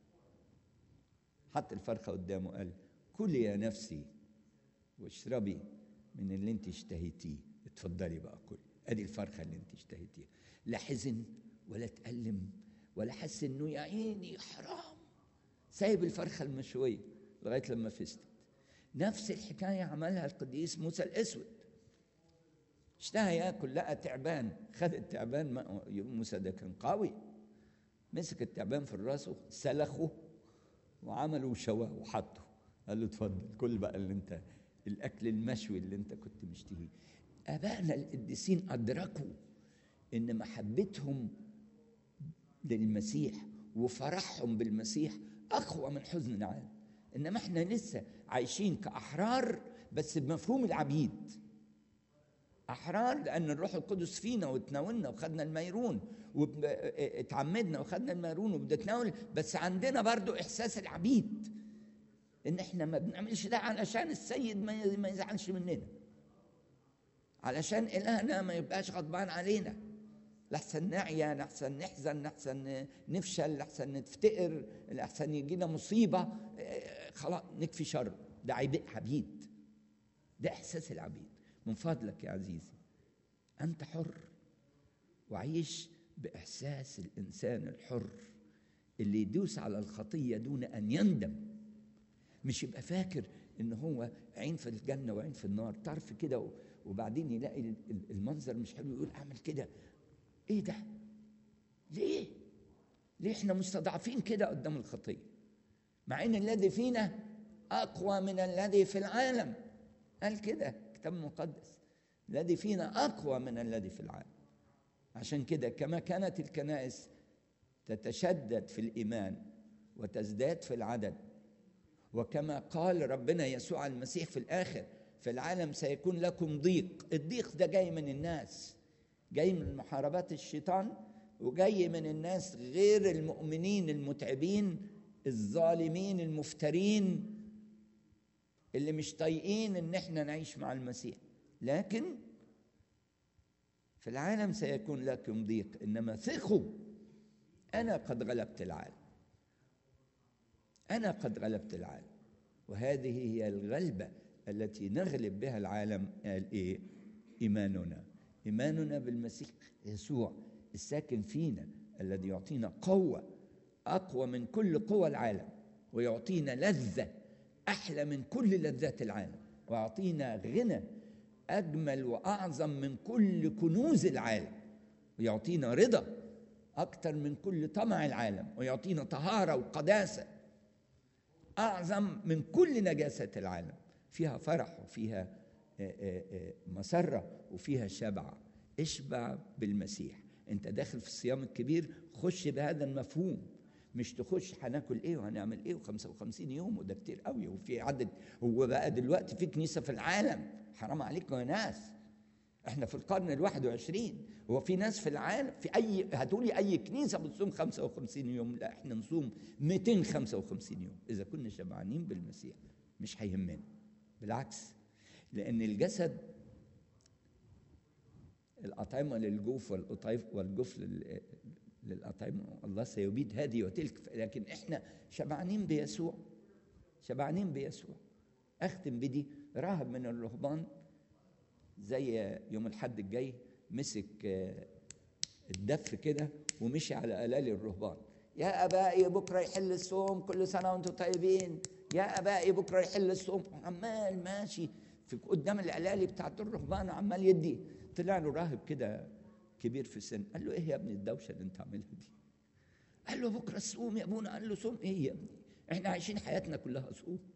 حط الفرخة قدامه قال كلي يا نفسي واشربي من اللي انت اشتهيتيه، اتفضلي بقى كل. ادي الفرخة اللي انت اشتهيتيها. لا حزن ولا تألم ولا حس انه يا عيني حرام، سايب الفرخة المشوية لغاية لما فسدت. نفس الحكاية عملها القديس موسى الأسود. اشتهى ياكل لقى تعبان، خد التعبان. موسى ده كان قوي، مسك التعبان في الراس سلخه وعمله وشواه وحطه. قال له اتفضل كل بقى اللي انت الاكل المشوي اللي انت كنت مشتهيه. ابائنا القديسين ادركوا ان محبتهم للمسيح وفرحهم بالمسيح اقوى من حزن العالم. انما احنا لسه عايشين كاحرار بس بمفهوم العبيد. احرار لان الروح القدس فينا وتناولنا وخدنا الميرون واتعمدنا وخدنا الميرون وبنتناول، بس عندنا برضو احساس العبيد ان احنا ما بنعملش ده علشان السيد ما يزعلش مننا، علشان الهنا ما يبقاش غضبان علينا، لحسن نعيا، لحسن نحزن، لحسن نفشل، لحسن نفتقر، لحسن يجينا مصيبه، خلاص نكفي شر. ده عبيد، ده احساس العبيد. من فضلك يا عزيزي أنت حر، وعيش بإحساس الإنسان الحر اللي يدوس على الخطية دون أن يندم. مش يبقى فاكر إن هو عين في الجنة وعين في النار، طرف كده وبعدين يلاقي المنظر مش حلو يقول أعمل كده. إيه ده؟ ليه؟ ليه إحنا مستضعفين كده قدام الخطية؟ مع إن الذي فينا أقوى من الذي في العالم. قال كده الكتاب المقدس، الذي فينا أقوى من الذي في العالم. عشان كده كما كانت الكنائس تتشدد في الإيمان وتزداد في العدد، وكما قال ربنا يسوع المسيح في الآخر في العالم سيكون لكم ضيق. الضيق ده جاي من الناس، جاي من محاربات الشيطان، وجاي من الناس غير المؤمنين المتعبين الظالمين المفترين اللي مش طايقين ان احنا نعيش مع المسيح. لكن في العالم سيكون لكم ضيق، انما ثقوا انا قد غلبت العالم. انا قد غلبت العالم. وهذه هي الغلبة التي نغلب بها العالم. قال ايه؟ ايماننا ايماننا بالمسيح يسوع الساكن فينا، الذي يعطينا قوة اقوى من كل قوى العالم، ويعطينا لذة أحلى من كل لذات العالم، ويعطينا غنى أجمل وأعظم من كل كنوز العالم، ويعطينا رضا أكثر من كل طمع العالم، ويعطينا طهارة وقداسة أعظم من كل نجاسة العالم. فيها فرح وفيها مسرة وفيها شبع. اشبع بالمسيح. أنت داخل في الصيام الكبير، خش بهذا المفهوم، مش تخش هناكل ايه وهنعمل ايه وخمسة وخمسين يوم وده كتير قوي وفي عدد. هو بقى دلوقتي في كنيسة في العالم، حرام عليكم يا ناس، احنا في القرن الواحد وعشرين، هو في ناس في العالم في اي هتقولي اي كنيسة بتصوم خمسة وخمسين يوم؟ لا، احنا نصوم مئتين وخمسة وخمسين يوم اذا كنا شبعانين بالمسيح. مش هيهمنا، بالعكس، لان الجسد الأطعمة للجوف والجوف للأطعمة، الله سيبيد هذه وتلك، لكن احنا شبعانين بيسوع، شبعانين بيسوع. اختم بدي. راهب من الرهبان زي يوم الحد الجاي مسك الدف كده ومشي على قلالي الرهبان. يا ابائي بكره يحل الصوم، كل سنه وانتم طيبين. يا ابائي بكره يحل الصوم. عمال ماشي في قدام القلالي بتاعت الرهبان عمال يدي. طلع له راهب كده كبير في السن، قال له ايه يا ابني الدوشه اللي انت عاملها دي؟ قال له بكره الصوم يا ابونا. قال له صوم ايه يا ابني؟ احنا عايشين حياتنا كلها صوم.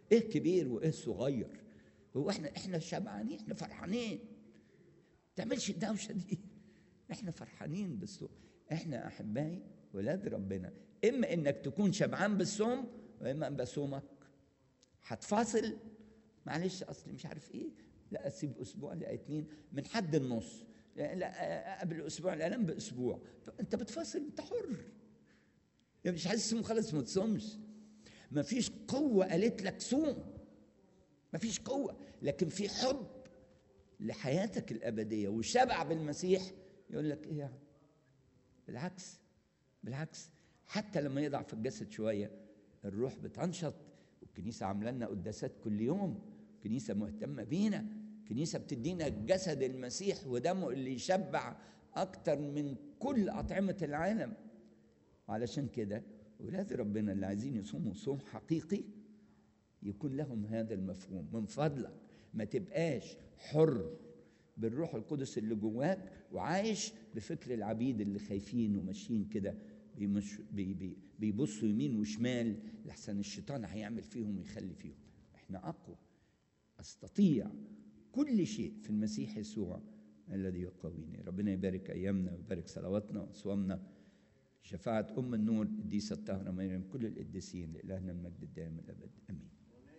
ايه كبير وايه صغير؟ هو احنا احنا شبعانين، احنا فرحانين، تعملش الدوشه دي، احنا فرحانين بالصوم. احنا احبائي ولاد ربنا، اما انك تكون شبعان بالصوم واما ان بصومك هتفاصل، معلش اصلي مش عارف ايه، لا اسيب اسبوع، لا اتنين، من حد النص، لا, لا قبل اسبوع، لا انام باسبوع. انت بتفاصل، انت حر، يعني مش عايز تصوم خلاص ما تصومش. مفيش قوه قالت لك صوم، مفيش قوه، لكن في حب لحياتك الابديه وشبع بالمسيح يقول لك ايه يعني؟ بالعكس بالعكس، حتى لما يضعف الجسد شويه الروح بتنشط. والكنيسه عامله لنا قداسات كل يوم، كنيسه مهتمه بينا، كنيسه بتدينا جسد المسيح ودمه اللي يشبع اكتر من كل اطعمه العالم. علشان كده ولاد ربنا اللي عايزين يصوموا صوم حقيقي يكون لهم هذا المفهوم. من فضلك ما تبقاش حر بالروح القدس اللي جواك وعايش بفكر العبيد اللي خايفين وماشيين كده بيمش بي بي بيبصوا يمين وشمال لحسن الشيطان هيعمل فيهم ويخلي فيهم. احنا اقوى، استطيع كل شيء في المسيح يسوع الذي يقويني. ربنا يبارك ايامنا ويبارك صلواتنا وصوامنا. شفاعة ام النور القديسة الطاهرة مريم كل القديسين، لإلهنا المجد الدائم الابد امين.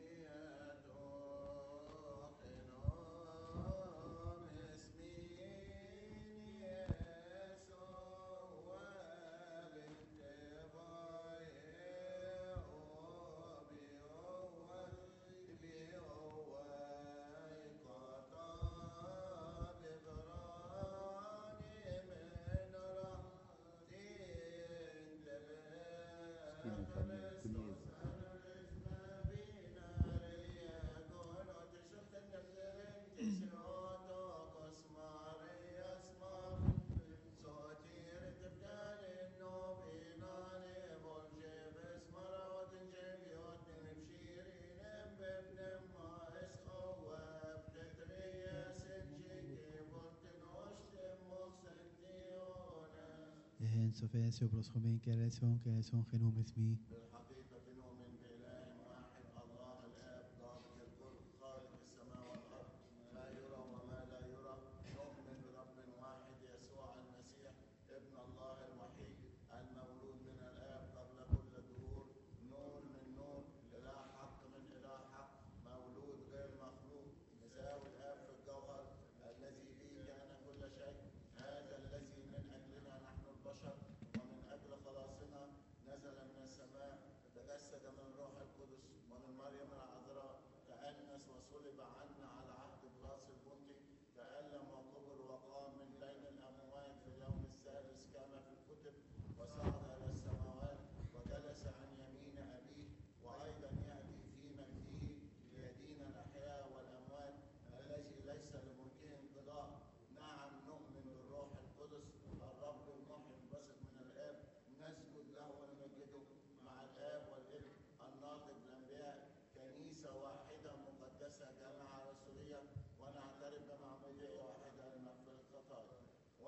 En Sofesio prosjomen kereson kereson genum esmi. بالحقيقة نؤمن بإله واحد الله الآب ضابط الكل خالق السماء والأرض ما يرى وما لا يرى. نؤمن برب واحد يسوع المسيح ابن الله الوحيد المولود من الآب قبل كل الدهور، نور من نور، إله حق من إله حق، مولود غير مخلوق، مساوي الآب في الجوهر، الذي به كان كل شيء. هذا الذي من أجلنا نحن البشر ومن أجل خلاصنا نزل من السماء، تجسد من الروح القدس ومن مريم العذراء، تأنس وصلب عنا على عهد بلاس البنطي، تألم وقبر وقام من بين الأموات في اليوم الثالث كما في الكتب، وصعد إلى السماوات وجلس عن يمين أبيه، وأيضا يأتي في مجده ليدين الأحياء والأموات، الذي ليس لملكه انقضاء. نعم نؤمن بالروح القدس الرب المحيي البثق من الآب، نسجد له ونمجده مع الآب والابن الناطق بالأنبياء، كنيسة واحدة مقدسة جامعة رسولية، ونعترف بمعمودية واحدة لمغفرة الخطايا،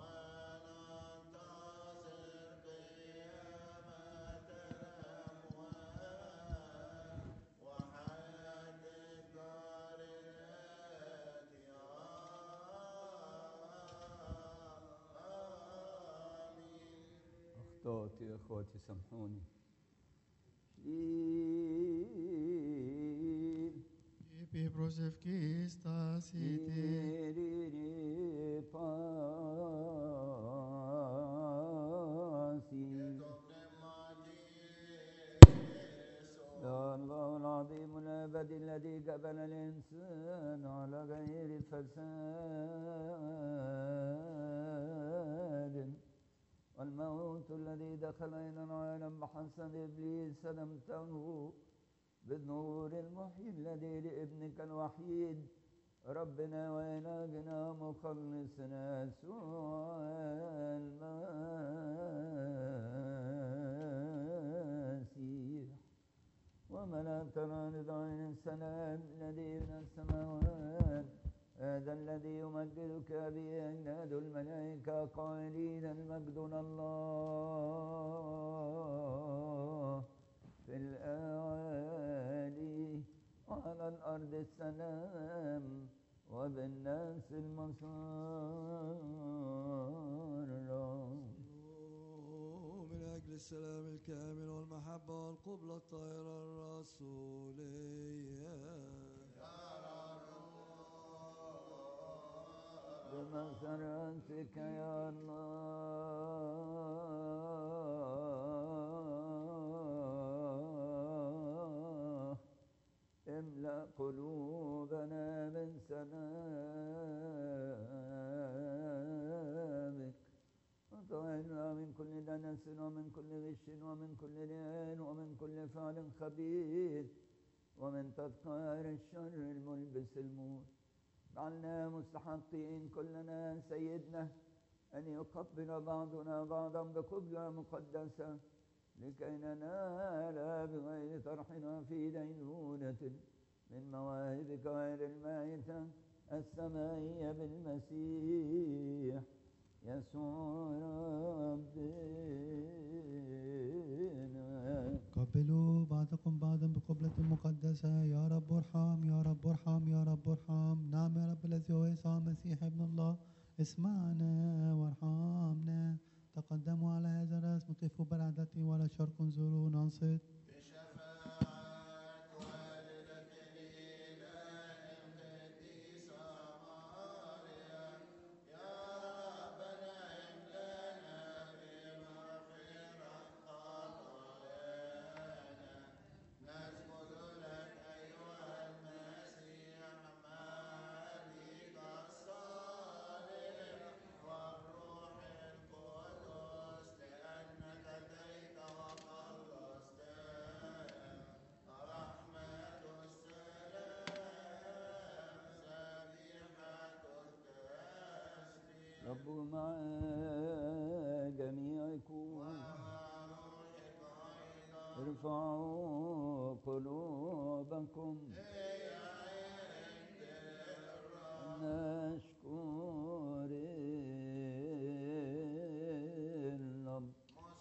وننتظر قيامة الأموات وحياة الدار الآتية. آمين. اخطأت يا اخواتي سامحوني. Ibi prosef Christas ite. الله العظيم الابدي الذي جبل الانسان على غير فساد، والموت الذي دخل الى العالم بحسب ابليس سلمته بالنور المحيي الذي لابنك الوحيد ربنا وإلهنا مخلصنا يسوع المسيح، وملأتنا لدعين السلام الذي من السماوات، هذا الذي يمجدك به أجناد الملائكة قائلين المجد لله في الأعالي الأرض السلام وبالناس المسار. من أجل السلام الكامل والمحبة والقبلة الطاهرة الرسولية بمسرتك يا الله املأ قلوبنا من سلامك وطهرنا من كل دنس ومن كل غش ومن كل رياء ومن كل فعل خبيث ومن تذكار الشر الملبس الموت. جعلنا مستحقين كلنا سيدنا أن يقبل بعضنا بعضا بقبلة مقدسة لكي ننال بغير طرحنا في دينونة من مواهبك غير المائتة السمائية بالمسيح يسوع ربنا. قبلوا بعضكم بعضا بقبلة مقدسة. يا رب ارحم يا رب ارحم يا رب ارحم. نعم يا رب الذي هو يسوع المسيح ابن الله اسمعنا وارحمنا. تقدموا على هذا الرأس مطيفوا برعدتي ولا شرق انظروا ننصت. رب مع جميعكم. ارفعوا قلوبكم نشكر الرب.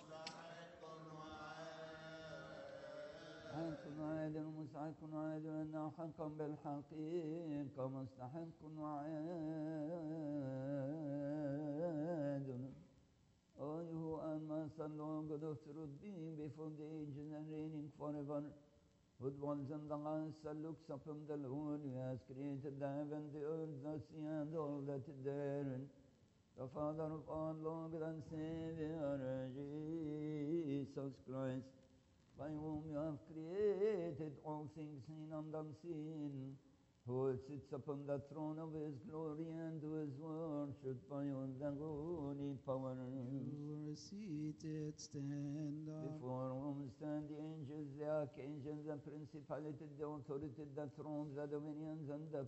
حق عادل ومستحق عادل أنه حقا بالحقيقة مستحق وعادل. Oh, you and my son, Lord God of truth, being before the ages and reigning forever, who dwells in the lights and looks upon the Lord, who has created the heaven, the earth, the sea, and all that is therein. The Father of our Lord and Savior, Jesus Christ, by whom you have created all things seen and unseen, who sits upon the throne of his glory and who is worshipped by all the holy power. You are seated, stand up. Before whom stand the angels, the archangels, the principalities, the authorities, the thrones, the dominions, and the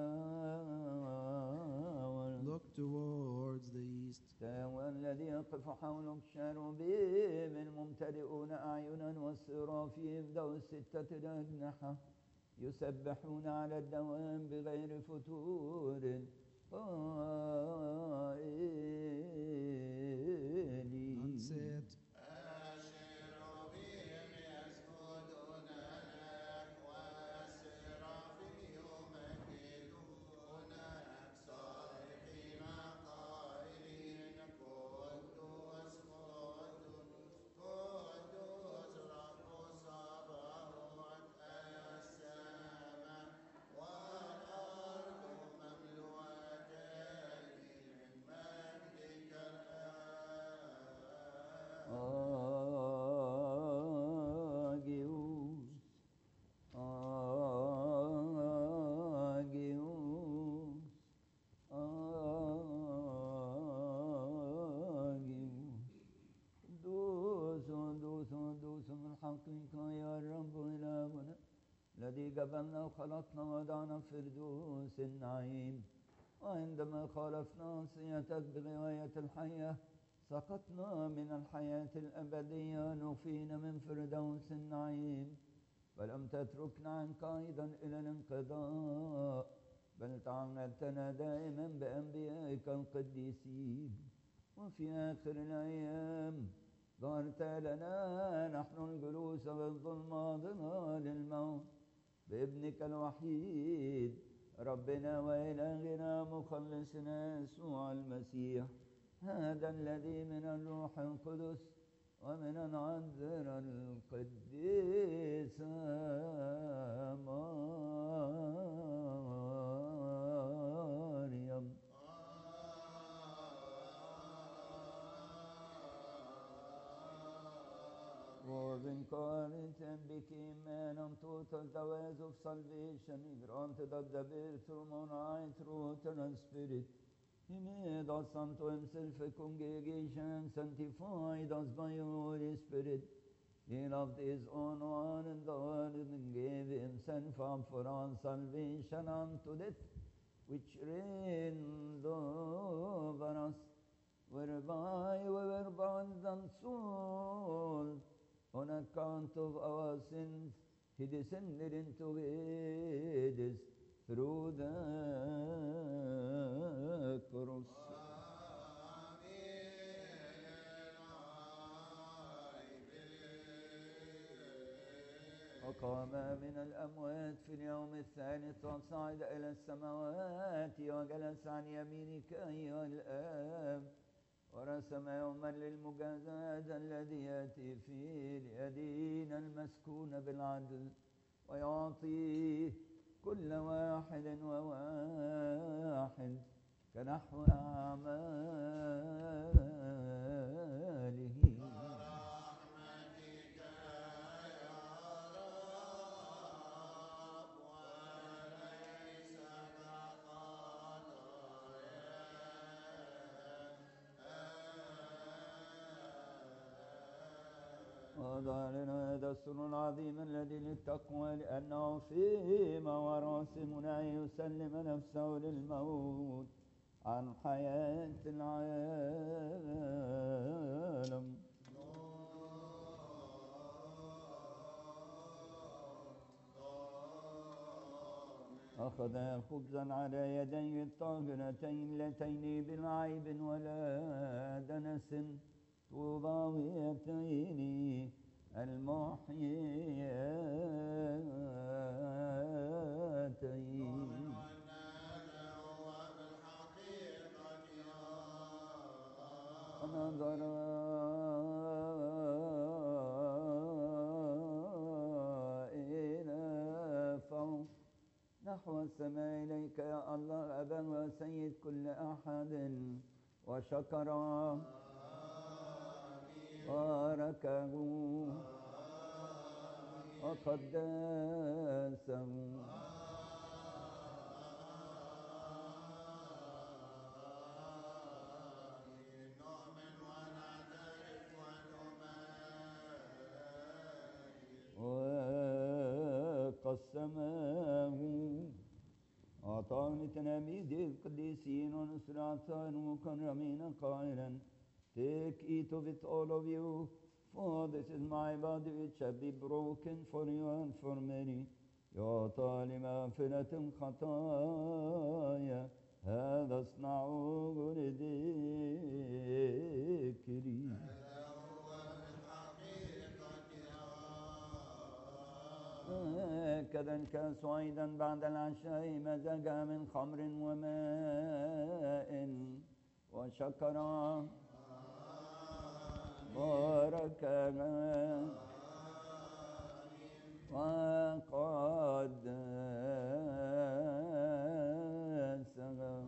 powers. Look towards the east. والذي يقف حولك شاروبيم الممتلئون أعينا والسرافيم ذو الستة الأجنحة يسبحون على الدوام بغير فتور قائلين. Unset. الذي قبلنا وخلقنا ودعنا فردوس النعيم، وعندما خالفنا وصيتك بغواية الحياة سقطنا من الحياة الأبدية نفينا من فردوس النعيم، فلم تتركنا عنك أيضا إلى الانقضاء، بل تعهدتنا دائما بأنبيائك القديسين. وفي آخر الأيام ظهرت لنا نحن الجلوس بالظلمات للموت، بابنك الوحيد ربنا وإلهنا مخلصنا يسوع المسيح، هذا الذي من الروح القدس ومن العذراء القديسة مريم. Was incarnate and became man unto the ways of salvation. He granted us the virtue on high through eternal spirit. He made us unto himself a congregation, sanctified us by the Holy Spirit. He loved his own one and the world and gave himself up for our salvation unto death, which reigned over us, whereby we were bound and sold. On account of our sins, he descended into Hades through the cross. وقام من الأموات في اليوم الثالث وصعد إلى السماوات وجلس عن يمينك أيها الآب، ورسم يوما للمجازاة الذي يأتي فيه ليدين المسكون بالعدل ويعطيه كل واحد وواحد كنحو أعماله. وظهر لنا هذا السر العظيم الذي للتقوى، لأنه فيما وراسمنا يسلم نفسه للموت عن حياة العالم. أخذ خبزا على يديه الطاهرتين اللتين بالعيب ولا دنس طوباويتين المحييتين، ونظر إلى فوق نحو السماء إليك يا الله أبا وسيد كل أحد، وشكر باركه وقدسه وقسمه أعطاه لتلاميذ القديسين ونسراتا مكرمين قائلا: Take, eat of it, all of you, for this is my body which shall be broken for you and for many. يعطى لمغفرة الخطايا، هذا اصنعوه لذكري. هكذا الكاس أيضا بعد العشاء مزجها من خمر وماء وشكر باركها وقدسها.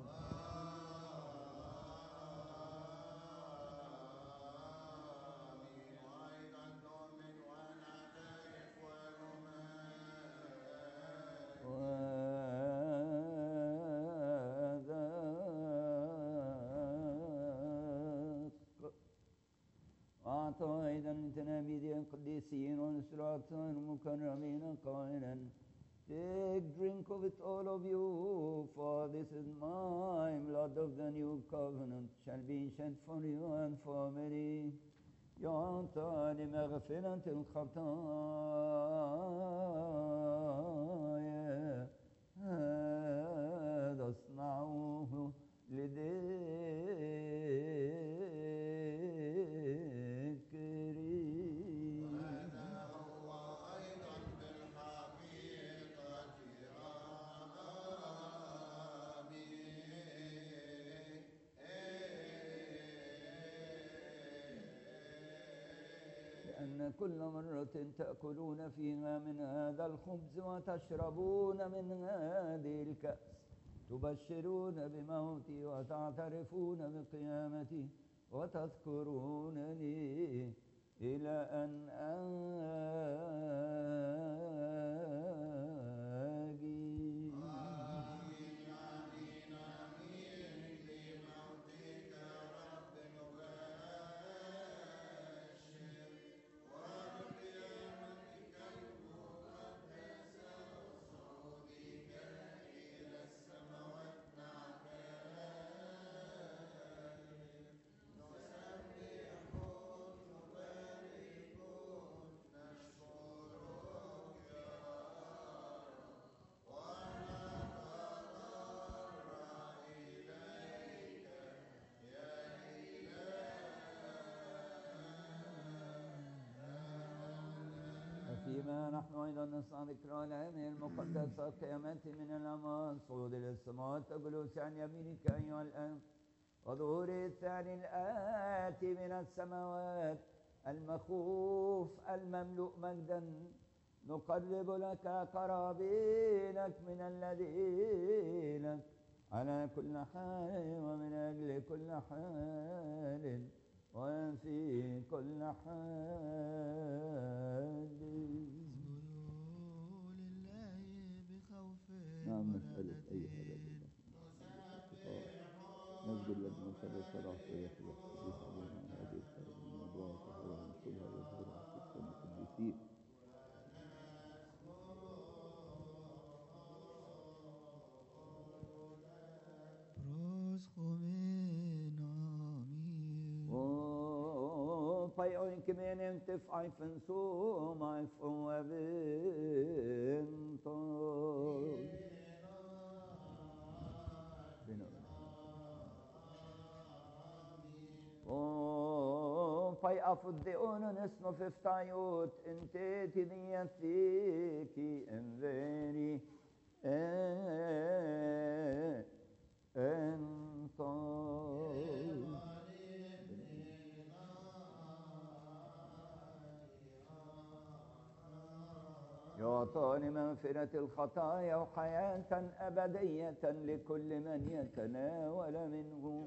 أعطى أيضا لتلاميذ القديسين ونسراتا المكرمين قائلا: Take, drink of it, all of you, for this is my blood of the new covenant, shall be shed for you and for many. يعطى لمغفرة الخطايا، هذا اصنعوه لذكري. وهذا هو أيضا بالحقيقة حين كل مرة تأكلون فيها من هذا الخبز وتشربون من هذه الكأس تبشرون بموتي وتعترفون بقيامتي وتذكرونني إلى أن آجي. فيما نحن أيضا نصنع ذكرى الأيام المقدسة قيامات من الأموات صعود إلى السماوات وجلوس عن يمينك أيها الآب وظهور الثاني الآتي من السماوات المخوف المملوء مجدا نقرب لك قرابينك من الذين على كل حال ومن أجل كل حال وفي كل حال. اسجدوا لله بخوف نعم نسألك أيها الرب نسجد لك نسأل الصلاة ويخلق القديس علينا على هذه الخير المباركة وينشرها ويظهرها في كل القديسين. Kemenen tif ayfen so my fovento. Oh, pay afudde onun esno fiftayut ente tidiyatiki enveri ento. يعطاني مغفرة الخطايا وحياة أبدية لكل من يتناول منه.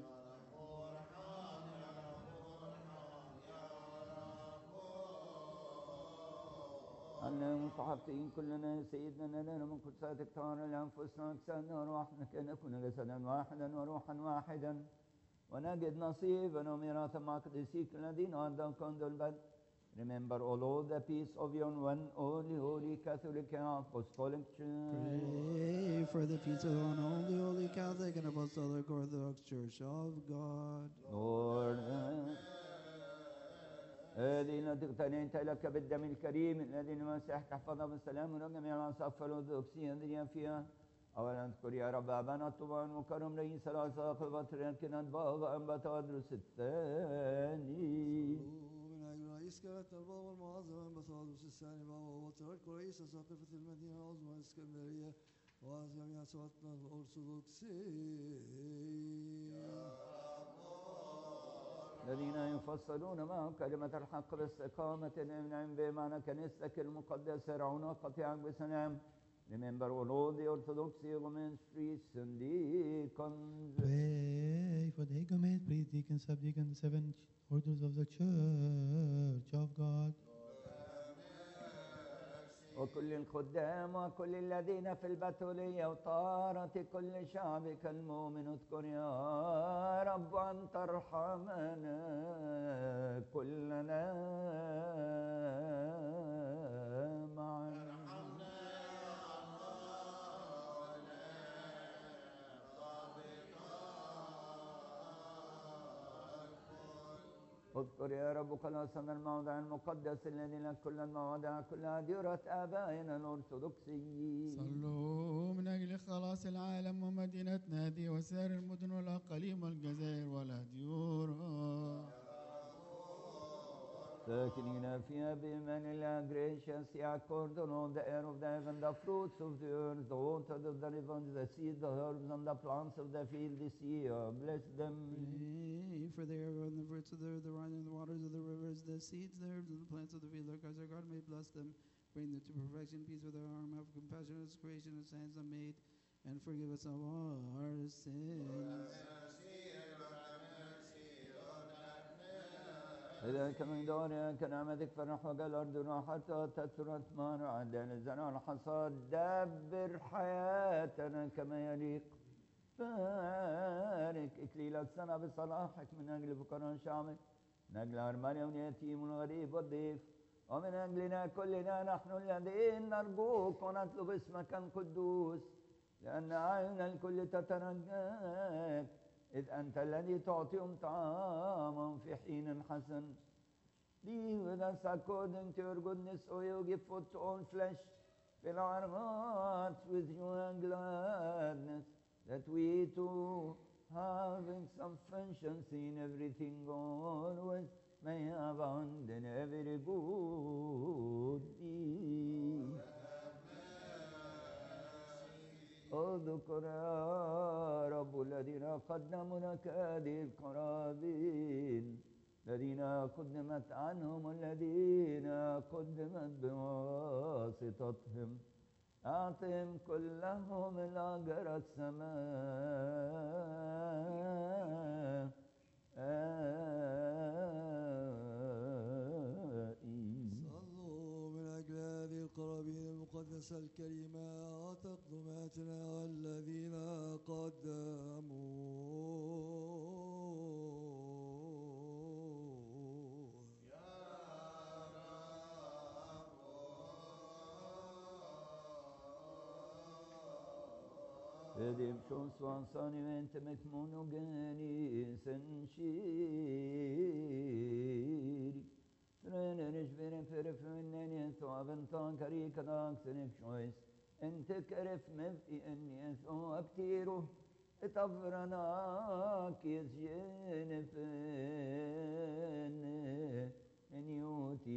أننا مستحقين كلنا سيدنا لنا من قدساتك طهارة لأنفسنا أجسادنا وأرواحنا كي نكون جسدا واحدا وروحا واحدا ونجد نصيبا وميراثا مع قديسيك الذين أعداكم البدء. Remember, O Lord, the peace of your one only holy Catholic and Apostolic Church. Pray for the peace of one only holy Catholic and Apostolic Orthodox Church of God. Lord, هذه التي اقتنيت لك بالدم الكريم الذي المسيح تحفظها بالسلام ونجمع الأصحاب الأرثوذكسية الذين فيها. أولا اذكر يا رب أبانا الطبعا وكرم رئيس الأساق البطريرك نتباغ أنبا تودرس الثاني. رئيس كانت البابا المعظم بطرس الثاني بابا وترك رئيس ساقفة المدينة العظمى الإسكندرية وجميع سواقنا الأرثوذكسية الذين يفصلون معه كلمة الحق باستقامة نعم بمعنى كنيستك المقدسة رعونا قطيعك بسلام. Remember, O Lord, the Orthodox Eagumens, priests and deacons. Pray for the Egumen, priests, deacons, subdeacons, the seven orders of the Church of God. وكل الخدام وكل الذين في البتولية وطارة كل شعبك المؤمن اذكر يا رب أن ترحمنا كلنا معا. اذكر يا رب خلاصنا الموضع المقدس الذي لك كل المواضع كلها ديرة آبائنا الأرثوذكسيين. صلوا من أجل خلاص العالم ومدينتنا هذه وسائر المدن والأقاليم والجزائر والأديرة. Sökningen fia bimänilla gracious, ja cordon on the air of the heaven, the fruits of the earth, the water of the rivers, the seed, the herbs, and the plants of the field this year. Bless them. Pray for the air and the fruits of the earth, the rising and the waters of the rivers, the seeds, the herbs, and the plants of the field. Our God, our God may bless them. Bring them to perfection, peace with our arm. Have compassion on us, creation, as hands unmade, and forgive us of all our sins. إذا كمن دورك كنعمتك فرح وقال الأرض راحتها تثرت ما عدل الزرع الحصاد دبر حياتنا كما يليق بارك إكليل السنة بصلاحك من أجل فقراء شعبك من أجل أرملة واليتيم والغريب والضيف ومن أجلنا كلنا نحن الذين نرجوك ونطلب اسمك القدوس لأن أعين الكل تترجاك إذ أنت الذي تعطيهم طعاما في حين حسن. Be with us according to your goodness, O you give food to all flesh. Fill our hearts with joy and gladness, that we too, having sufficiency in everything always, may abound in every good deed. اذكر يا رب الذين قدموا لك هذه القرابين الذين قدمت عنهم الذين قدمت بواسطتهم أعطهم كلهم الأجر السماء صلوا من أجل هذه القرابين المقدسة الكريمة تقدماتنا والذين قدموا Redemption swansani vente met monogeni senshiri Trönerish veren ferefönneni thoaventan karikadag senefshois Ente keref mev'i enni etho abtiru etavranak yezjenefene eniuti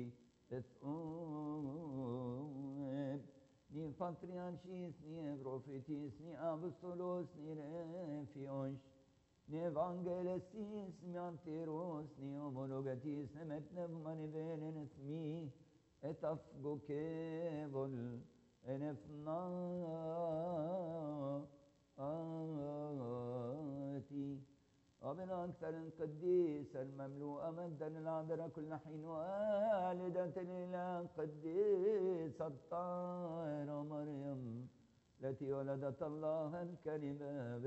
ethoeb Ni patriarchis, ni prophetis, ni apostolos, ni refios, ni evangelistis, ni anteros, ni homologatis, ni metnev manivelen et mi, et afgo kevol, en efna ati. ومن أكثر القديس المملوء مجدا العذراء كل حين والدة الإله القديس الطاهرة مريم التي ولدت الله الكلمة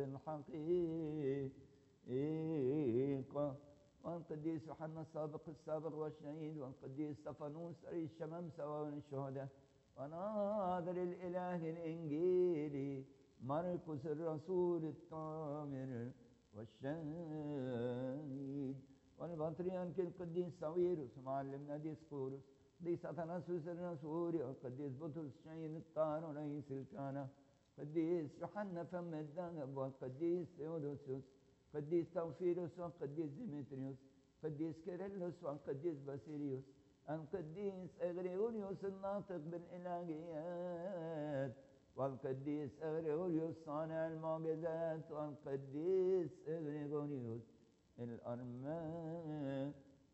بالحقيقة والقديس يوحنا السابق السابق والشهيد والقديس استفانوس رئيس الشمامسة والشهداء وناظر الإله الإنجيلي مرقس الرسول الطاهر والشهيد والبطريرك القديس ساويرس معلمنا ديسقورس قديس أثناسوس الرسول والقديس بطرس الشهيد الطاهر ورئيس الكهنة قديس يوحنا فم الذهب والقديس ثيودوسيوس قديس توفيلوس والقديس ديمتريوس قديس كيرلس والقديس باسيليوس القديس إغريغوريوس الناطق بالإلهيات والقديس إغريغوريوس صانع المعجزات والقديس إغريغوريوس الأرماني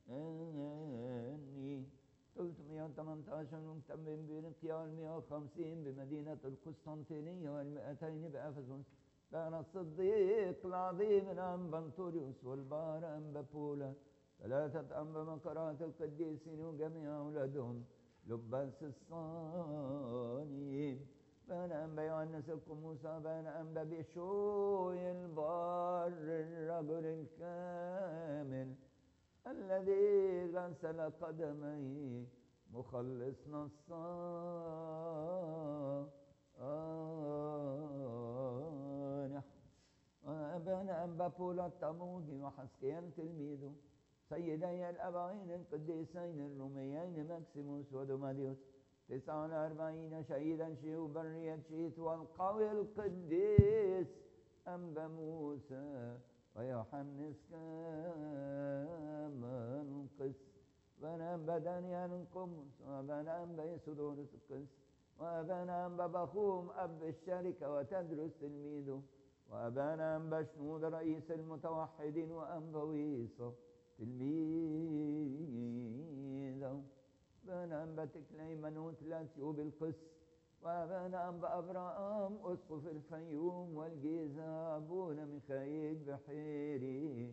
ثلاثمائة وثمانية عشر مهتم بانقيال مئة وخمسين بمدينة القسطنطينية والمئتين بأفسس كان الصديق العظيم الأنبنطوريوس والبار أنبابولا ثلاثة أنبا مقرات القديسين وجميع أولادهم لباس الصانين بان أنبا يوحنس القموسى بان أنبا بشوي البار الرجل الكامل الذي غسل قدميه مخلصنا الصالح وبان أنبا بولا الطموذي وحسكيان تلميذه سيدي الأبوين القديسين الروميين ماكسيموس ودوماديوس تسعة وأربعين شهيدا شيوخ برية شيت والقوي القديس أنبا موسى ويوحنس كمنقس ونام بدانيان قمص ونام بيسدور القدس وأبانا أنبا بخوم أب الشركة وتدرس تلميذه وأبانا أنبا شنود رئيس المتوحدين وأنبا ويصة تلميذه وأبانا أنبا تكليمنوت لاتيوب القس وأبانا أنبا أبراهام أسقف الفيوم والجيزة أبونا ميخائيل بحيري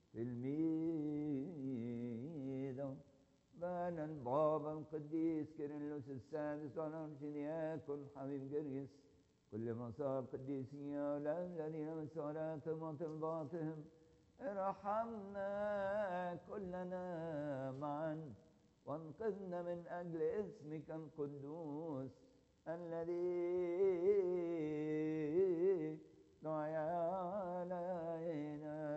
تلميذه بان البابا القديس كيرلس السادس والأرشدياكون حبيب جرجس كل مصاب قديسين أولاد الذين من سوراتهم وطلباتهم ارحمنا كلنا معا وانقذنا من أجل اسمك القدوس الذي دعي علينا.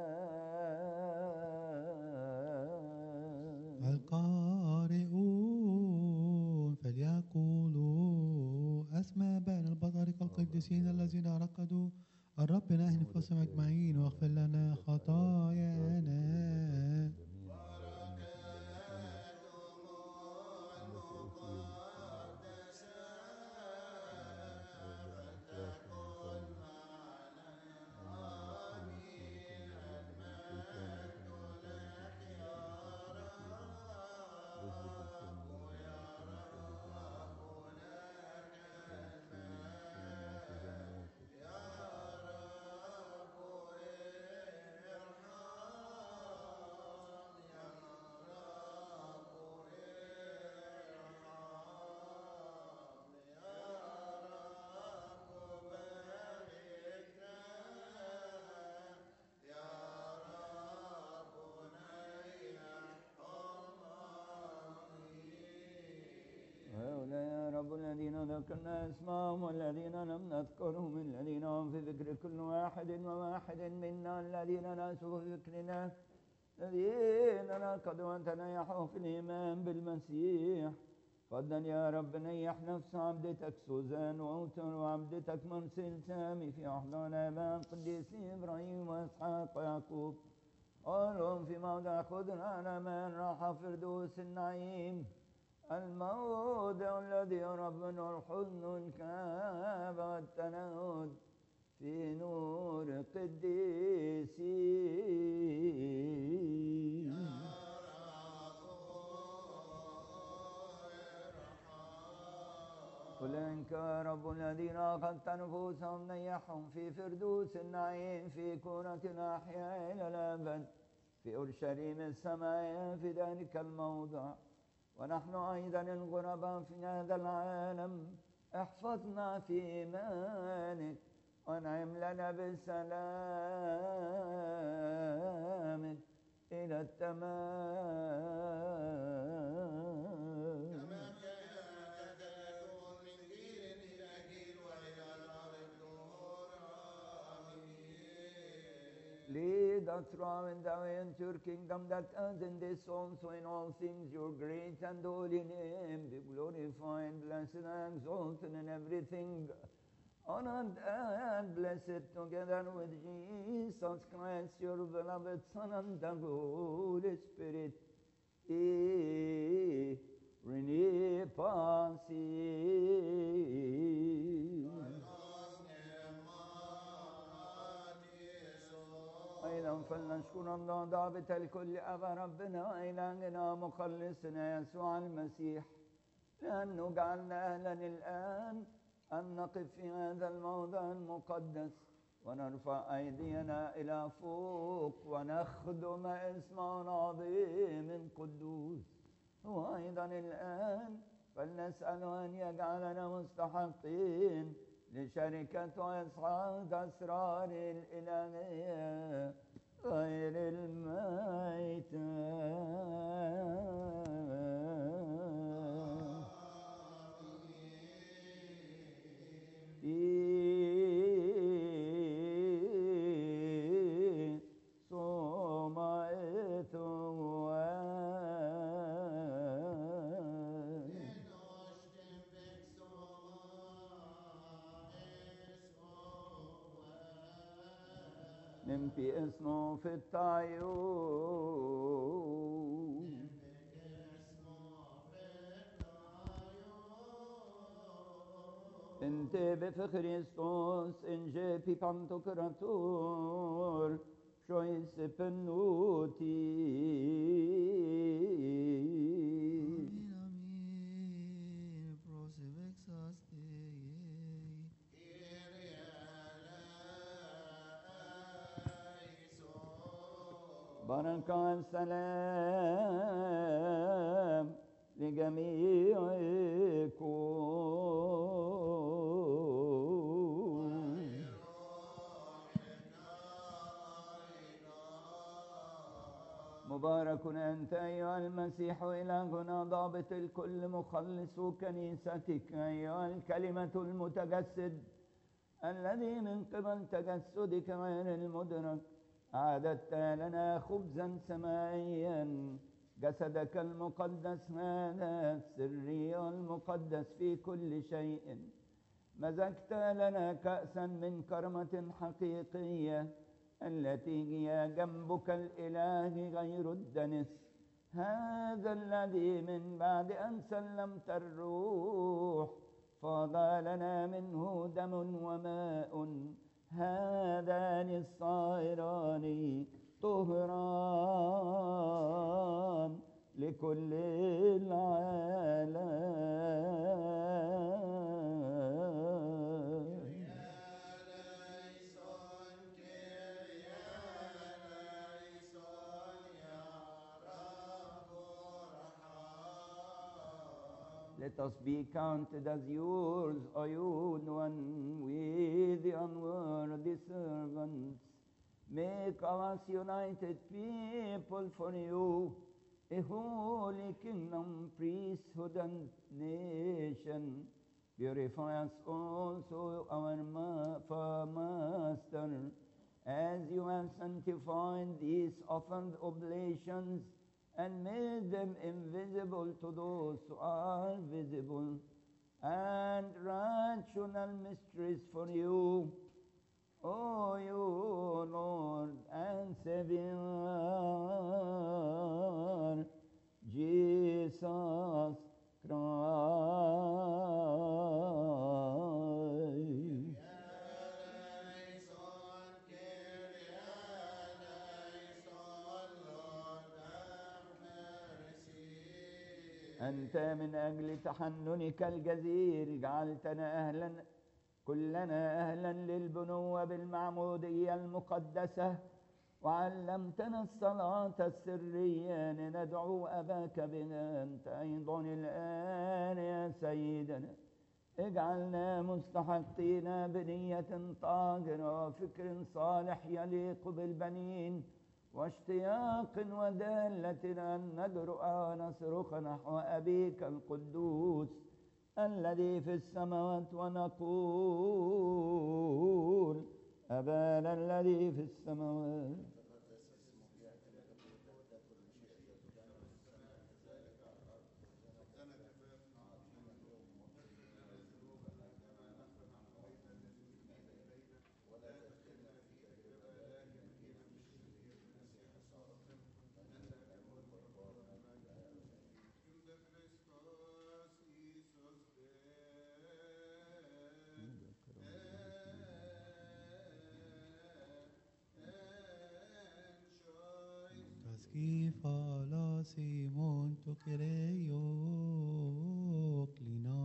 القارئون فليقولوا أسمى بين البطاركة القديسين الذين رقدوا الرب نهن نفوسهم أجمعين واغفر لنا خطايانا. الذين ذكرنا اسمهم والذين لم نذكرهم الذين هم في ذكر كل واحد وواحد منا الذين ناسوا في ذكرنا الذين نقضوا أن تنيحوا في الإيمان بالمسيح فضل يا رب نيح نفس عبدتك سوزان وأوتر وعبدتك مرسل سامي في أحضان آباء قديسي إبراهيم وإسحاق ويعقوب قالهم في موضع خضر على من راح فردوس النعيم الموضع الذي يرب منه الحزن الكآبة والتنهد في نور قديسي. قل إنك رب الذين أخذت نفوسهم نيحهم في فردوس النعيم في كونة الأحياء إلى الأبد في أورشليم السماء في ذلك الموضع ونحن أيضا الغرباء في هذا العالم احفظنا في إيمانك وانعم لنا بسلامك إلى التمام. Lead us through and thou into your kingdom that as in this also in all things your great and holy name be glorified, blessed and exalted in everything, honored and blessed together with Jesus Christ, your beloved Son and the Holy Spirit. E rene أيضا فلنشكر الله ضابط الكل أبا ربنا وإلهنا مخلصنا يسوع المسيح لأنه جعلنا أهلا الآن أن نقف في هذا الموضع المقدس ونرفع أيدينا إلى فوق ونخدم اسمه العظيم قدوس. هو أيضا الآن فلنسأله أن يجعلنا مستحقين لشركة وإسعاد أسرار الإلهية غير الميتة. نمبي اسمه في الطيور انت بفخريستوس انجي بي بانتوكراتور شويس بنوتي Amin, amin. Prosevexas Dei. بركة السلام لجميعكم مبارك أنت أيها المسيح إلهنا ضابط الكل مخلص كنيستك أيها الكلمة المتجسد الذي من قبل تجسدك غير المدرك أعددت لنا خبزا سمائيا جسدك المقدس هذا السري المقدس في كل شيء مزجت لنا كأسا من كرمة حقيقية التي هي جنبك الإله غير الدنس هذا الذي من بعد أن سلمت الروح فاض لنا منه دم وماء هذان الصائران طهران لكل العالم Let us be counted as yours, O you one with the unworthy servants. Make us united people for you, a holy kingdom, priesthood and nation. Purify us also, our ma- for Master, as you have sanctified these offered oblations and made them invisible to those who are visible, and rational mysteries for you, O you Lord and Savior, Jesus Christ. أنت من أجل تحننك الجزيل جعلتنا أهلا كلنا أهلا للبنوة بالمعمودية المقدسة وعلمتنا الصلاة السرية ندعو أباك بنا أنت أيضا الآن يا سيدنا اجعلنا مستحقين بنية طاهرة وفكر صالح يليق بالبنين واشتياق ودالة أن نجرؤ ونصرخ نحو أبيك القدوس الذي في السماوات ونقول أبانا الذي في السماوات Skifala Simon to Kireo Klina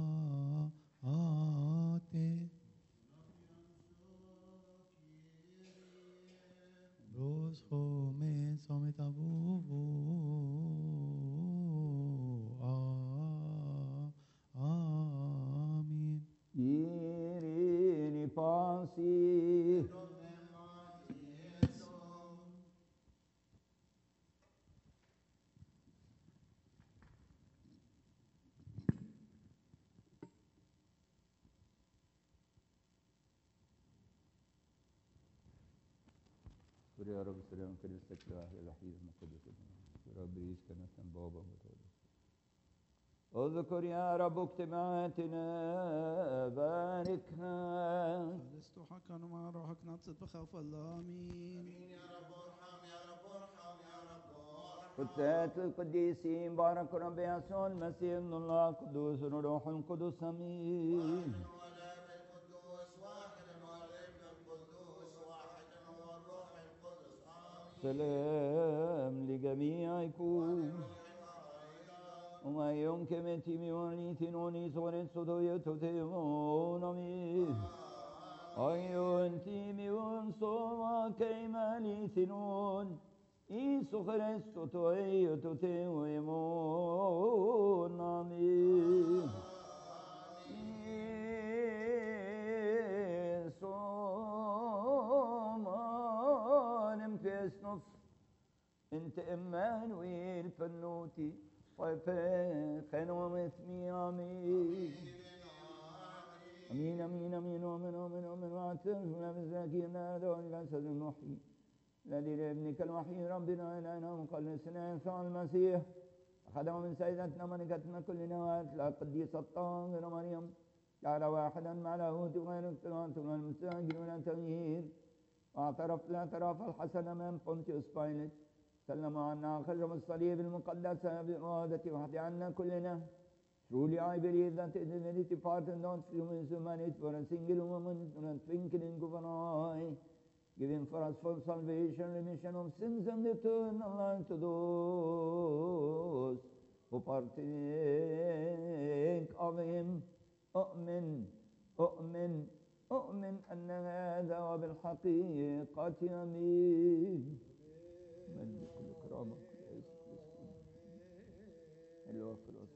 Ate Bros Home Sometabubu Amin Irini pasi يا رب سلام كنيستك الواحد الوحيد المقدس يا رب يعيش كنيسة بابا متولد اذكر يا رب اجتماعاتنا باركها لست حقا مع روحك نبسط بخوف الله آمين قدسات القديسين بارك رب يسوع المسيح ابن الله قدوس روح القدس امين. ولا بالقدوس واحد والابن القدوس واحد والروح القدس آمين. سلام لجميعكم. وما يمكن من تيميوني تنوني صورت صدوية تتمونمي أيون تيميون صوما كيماني تنون إيسو خريستو توي تتمونمي صوما نمفيس نص انت إمانويل فنوتي وفخنوم اسمي آمين أمين أمين أمين ومن ومن ومن وعترنا بزاكينا دون جسد المحيي الذي لابنك الوحيد ربنا إلهنا مخلصنا يسوع المسيح أخذه من سيدتنا ملكتنا كلنا وأتلى القديسة الطاهرة مريم جعل واحدا مع لاهوت غير اختلاط والمستعجل ولا تغيير واعترف الاعتراف الحسن أمام بونتيوس بايلت سلم عنا خشب الصليب المقدس بإرادة وحدي عنا كلنا. Truly I believe that the divinity part and not human humanity for a single woman and a twinkling of an eye, giving for us full salvation, remission of sins and eternal life to those who partake of him. أؤمن أؤمن أؤمن أن هذا وبالحقيقة يمين. من كل كرامة الوقت الوقت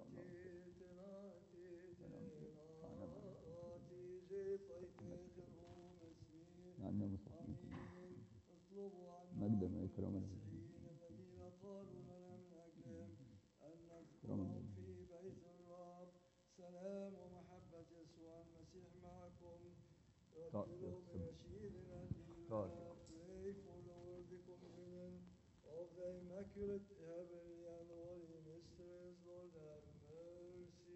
عنا مصحفين مجدا وإكراما في بيت الرب. سلام ومحبة يسوع المسيح معكم. ردوا بنشيدنا الإيمان. Pray for the worthy communion of the Immaculate Heavenly and Holy Mysteries. Lord have mercy.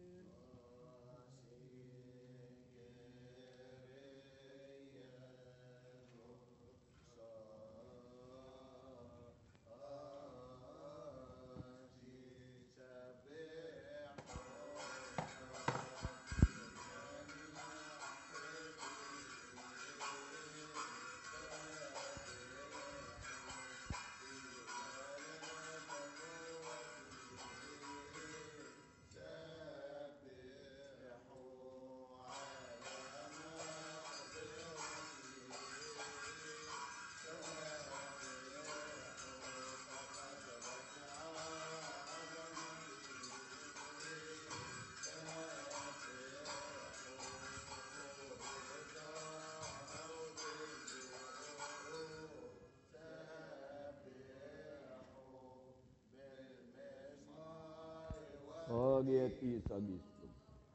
Agriet Isa Gislo.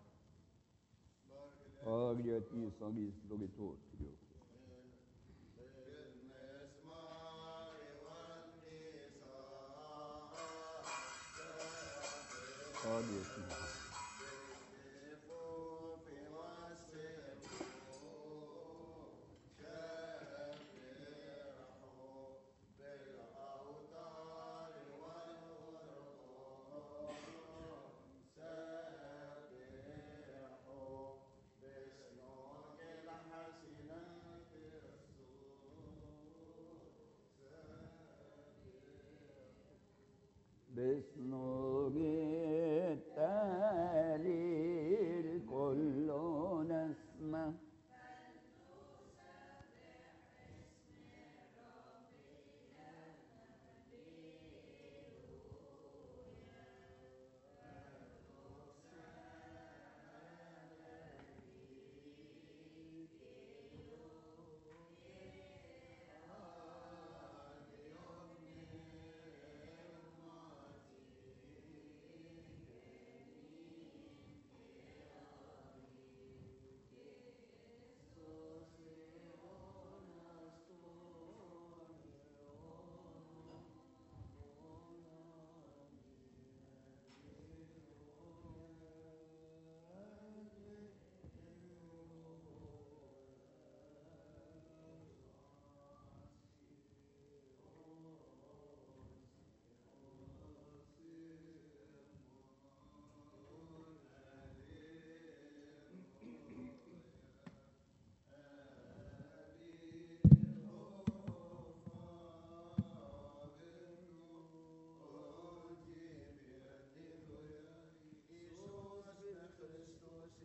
Agriet Isa Gislo Gitorio. Agriet Isa. باسمه التهليل كل نسمة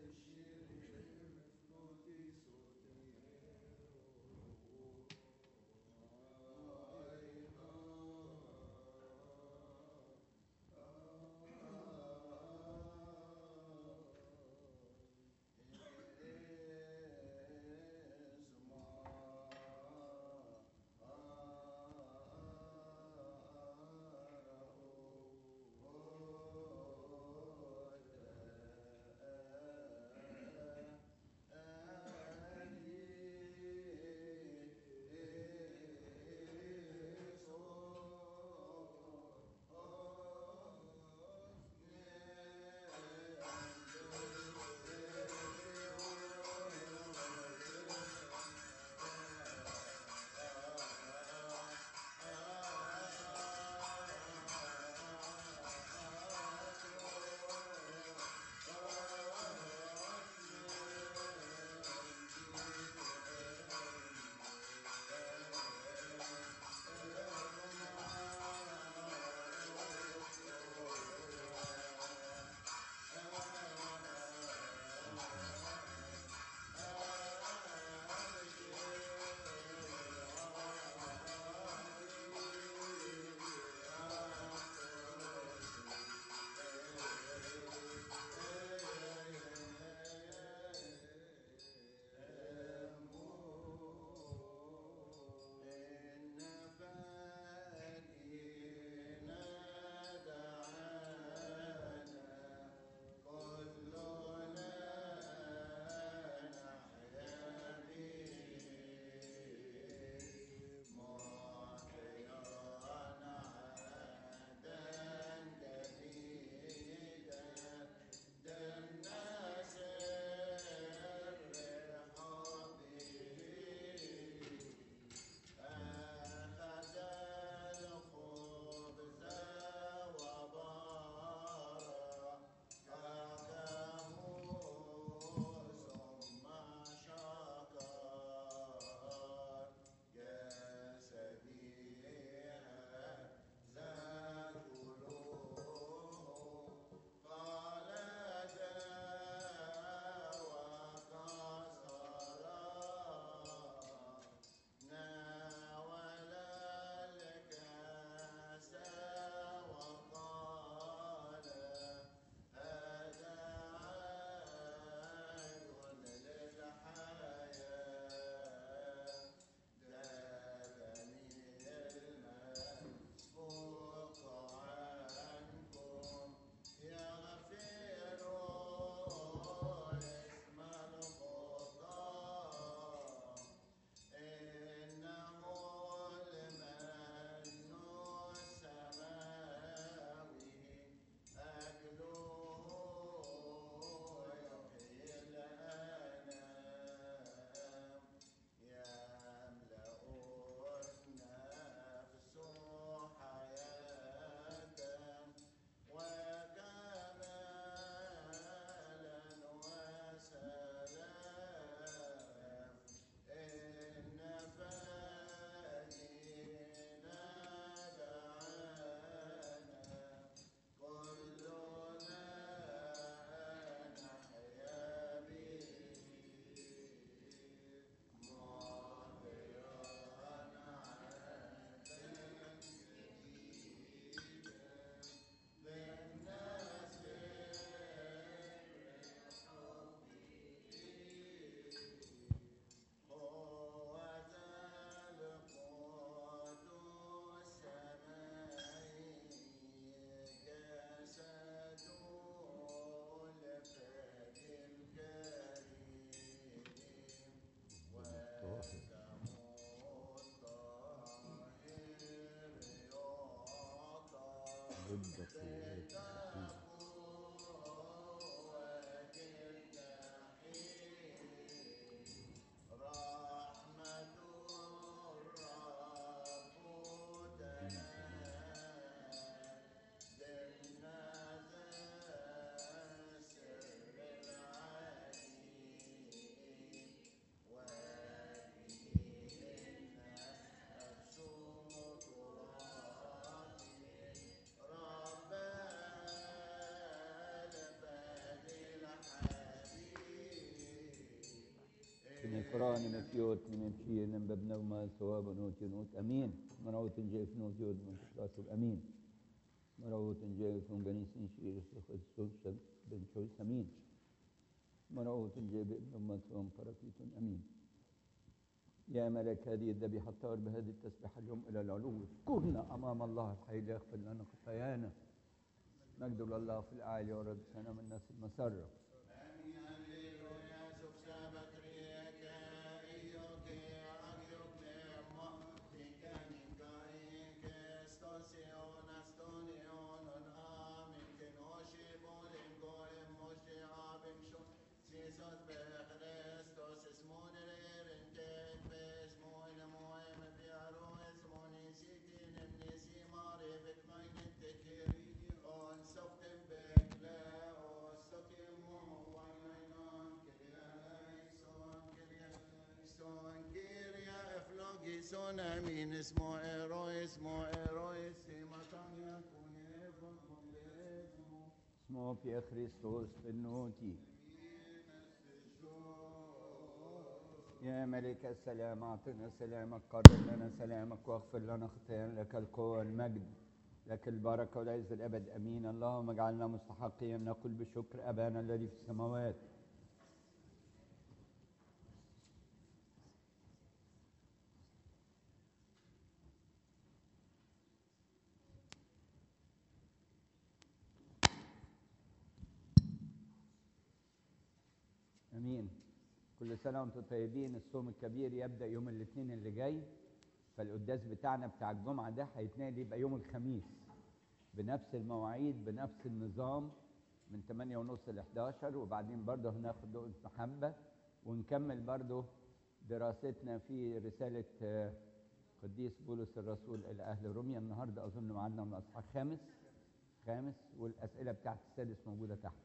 ربنا قرآن مفيوت نمشين ببنا وما ثواب نوت ينوت أمين مروت جيف نوت يود من راسب أمين مروت جيف من بنيسين شير سخد سوشد بن شويس أمين مروت جيف ابن أمتهم فرقيت أمين يا ملك هذه الذبيحة الطاهر بهذه التسبيحة اليوم إلى العلو اذكرنا أمام الله الحي ليغفر لنا خطايانا مجد لله في الأعلى ورد سنة من الناس المسرة Son amin ismo ero ismo ero isma tanya kunefon kondezo اسمه في خريستوس بالنوتي يا ملك السلام أعطنا سلامك قرب لنا سلامك واغفر لنا خطايانا لك القوة والمجد لك البركة والعز الأبد أمين اللهم اجعلنا مستحقين نقول بشكر أبانا الذي في السماوات امين. كل سنه وانتم طيبين. الصوم الكبير يبدا يوم الاثنين اللي جاي، فالقداس بتاعنا بتاع الجمعه ده هيتنقل يبقى يوم الخميس بنفس المواعيد بنفس النظام من ثمانية ونص ل احداشر، وبعدين برضه هناخد دقة محبه ونكمل برضه دراستنا في رساله قديس بولس الرسول الى اهل روميا. النهارده اظن معانا من اصحاح خامس خامس والاسئله بتاعت السادس موجوده تحت.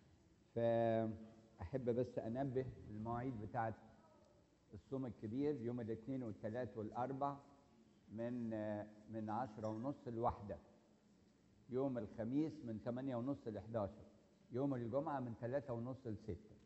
فاحب بس انبه المواعيد بتاعت الصوم الكبير يوم الاثنين والثلاث والاربع من من عشرة ونص لواحدة، يوم الخميس من ثمانية ونص ل احداشر، يوم الجمعه من ثلاثة ونص لستة.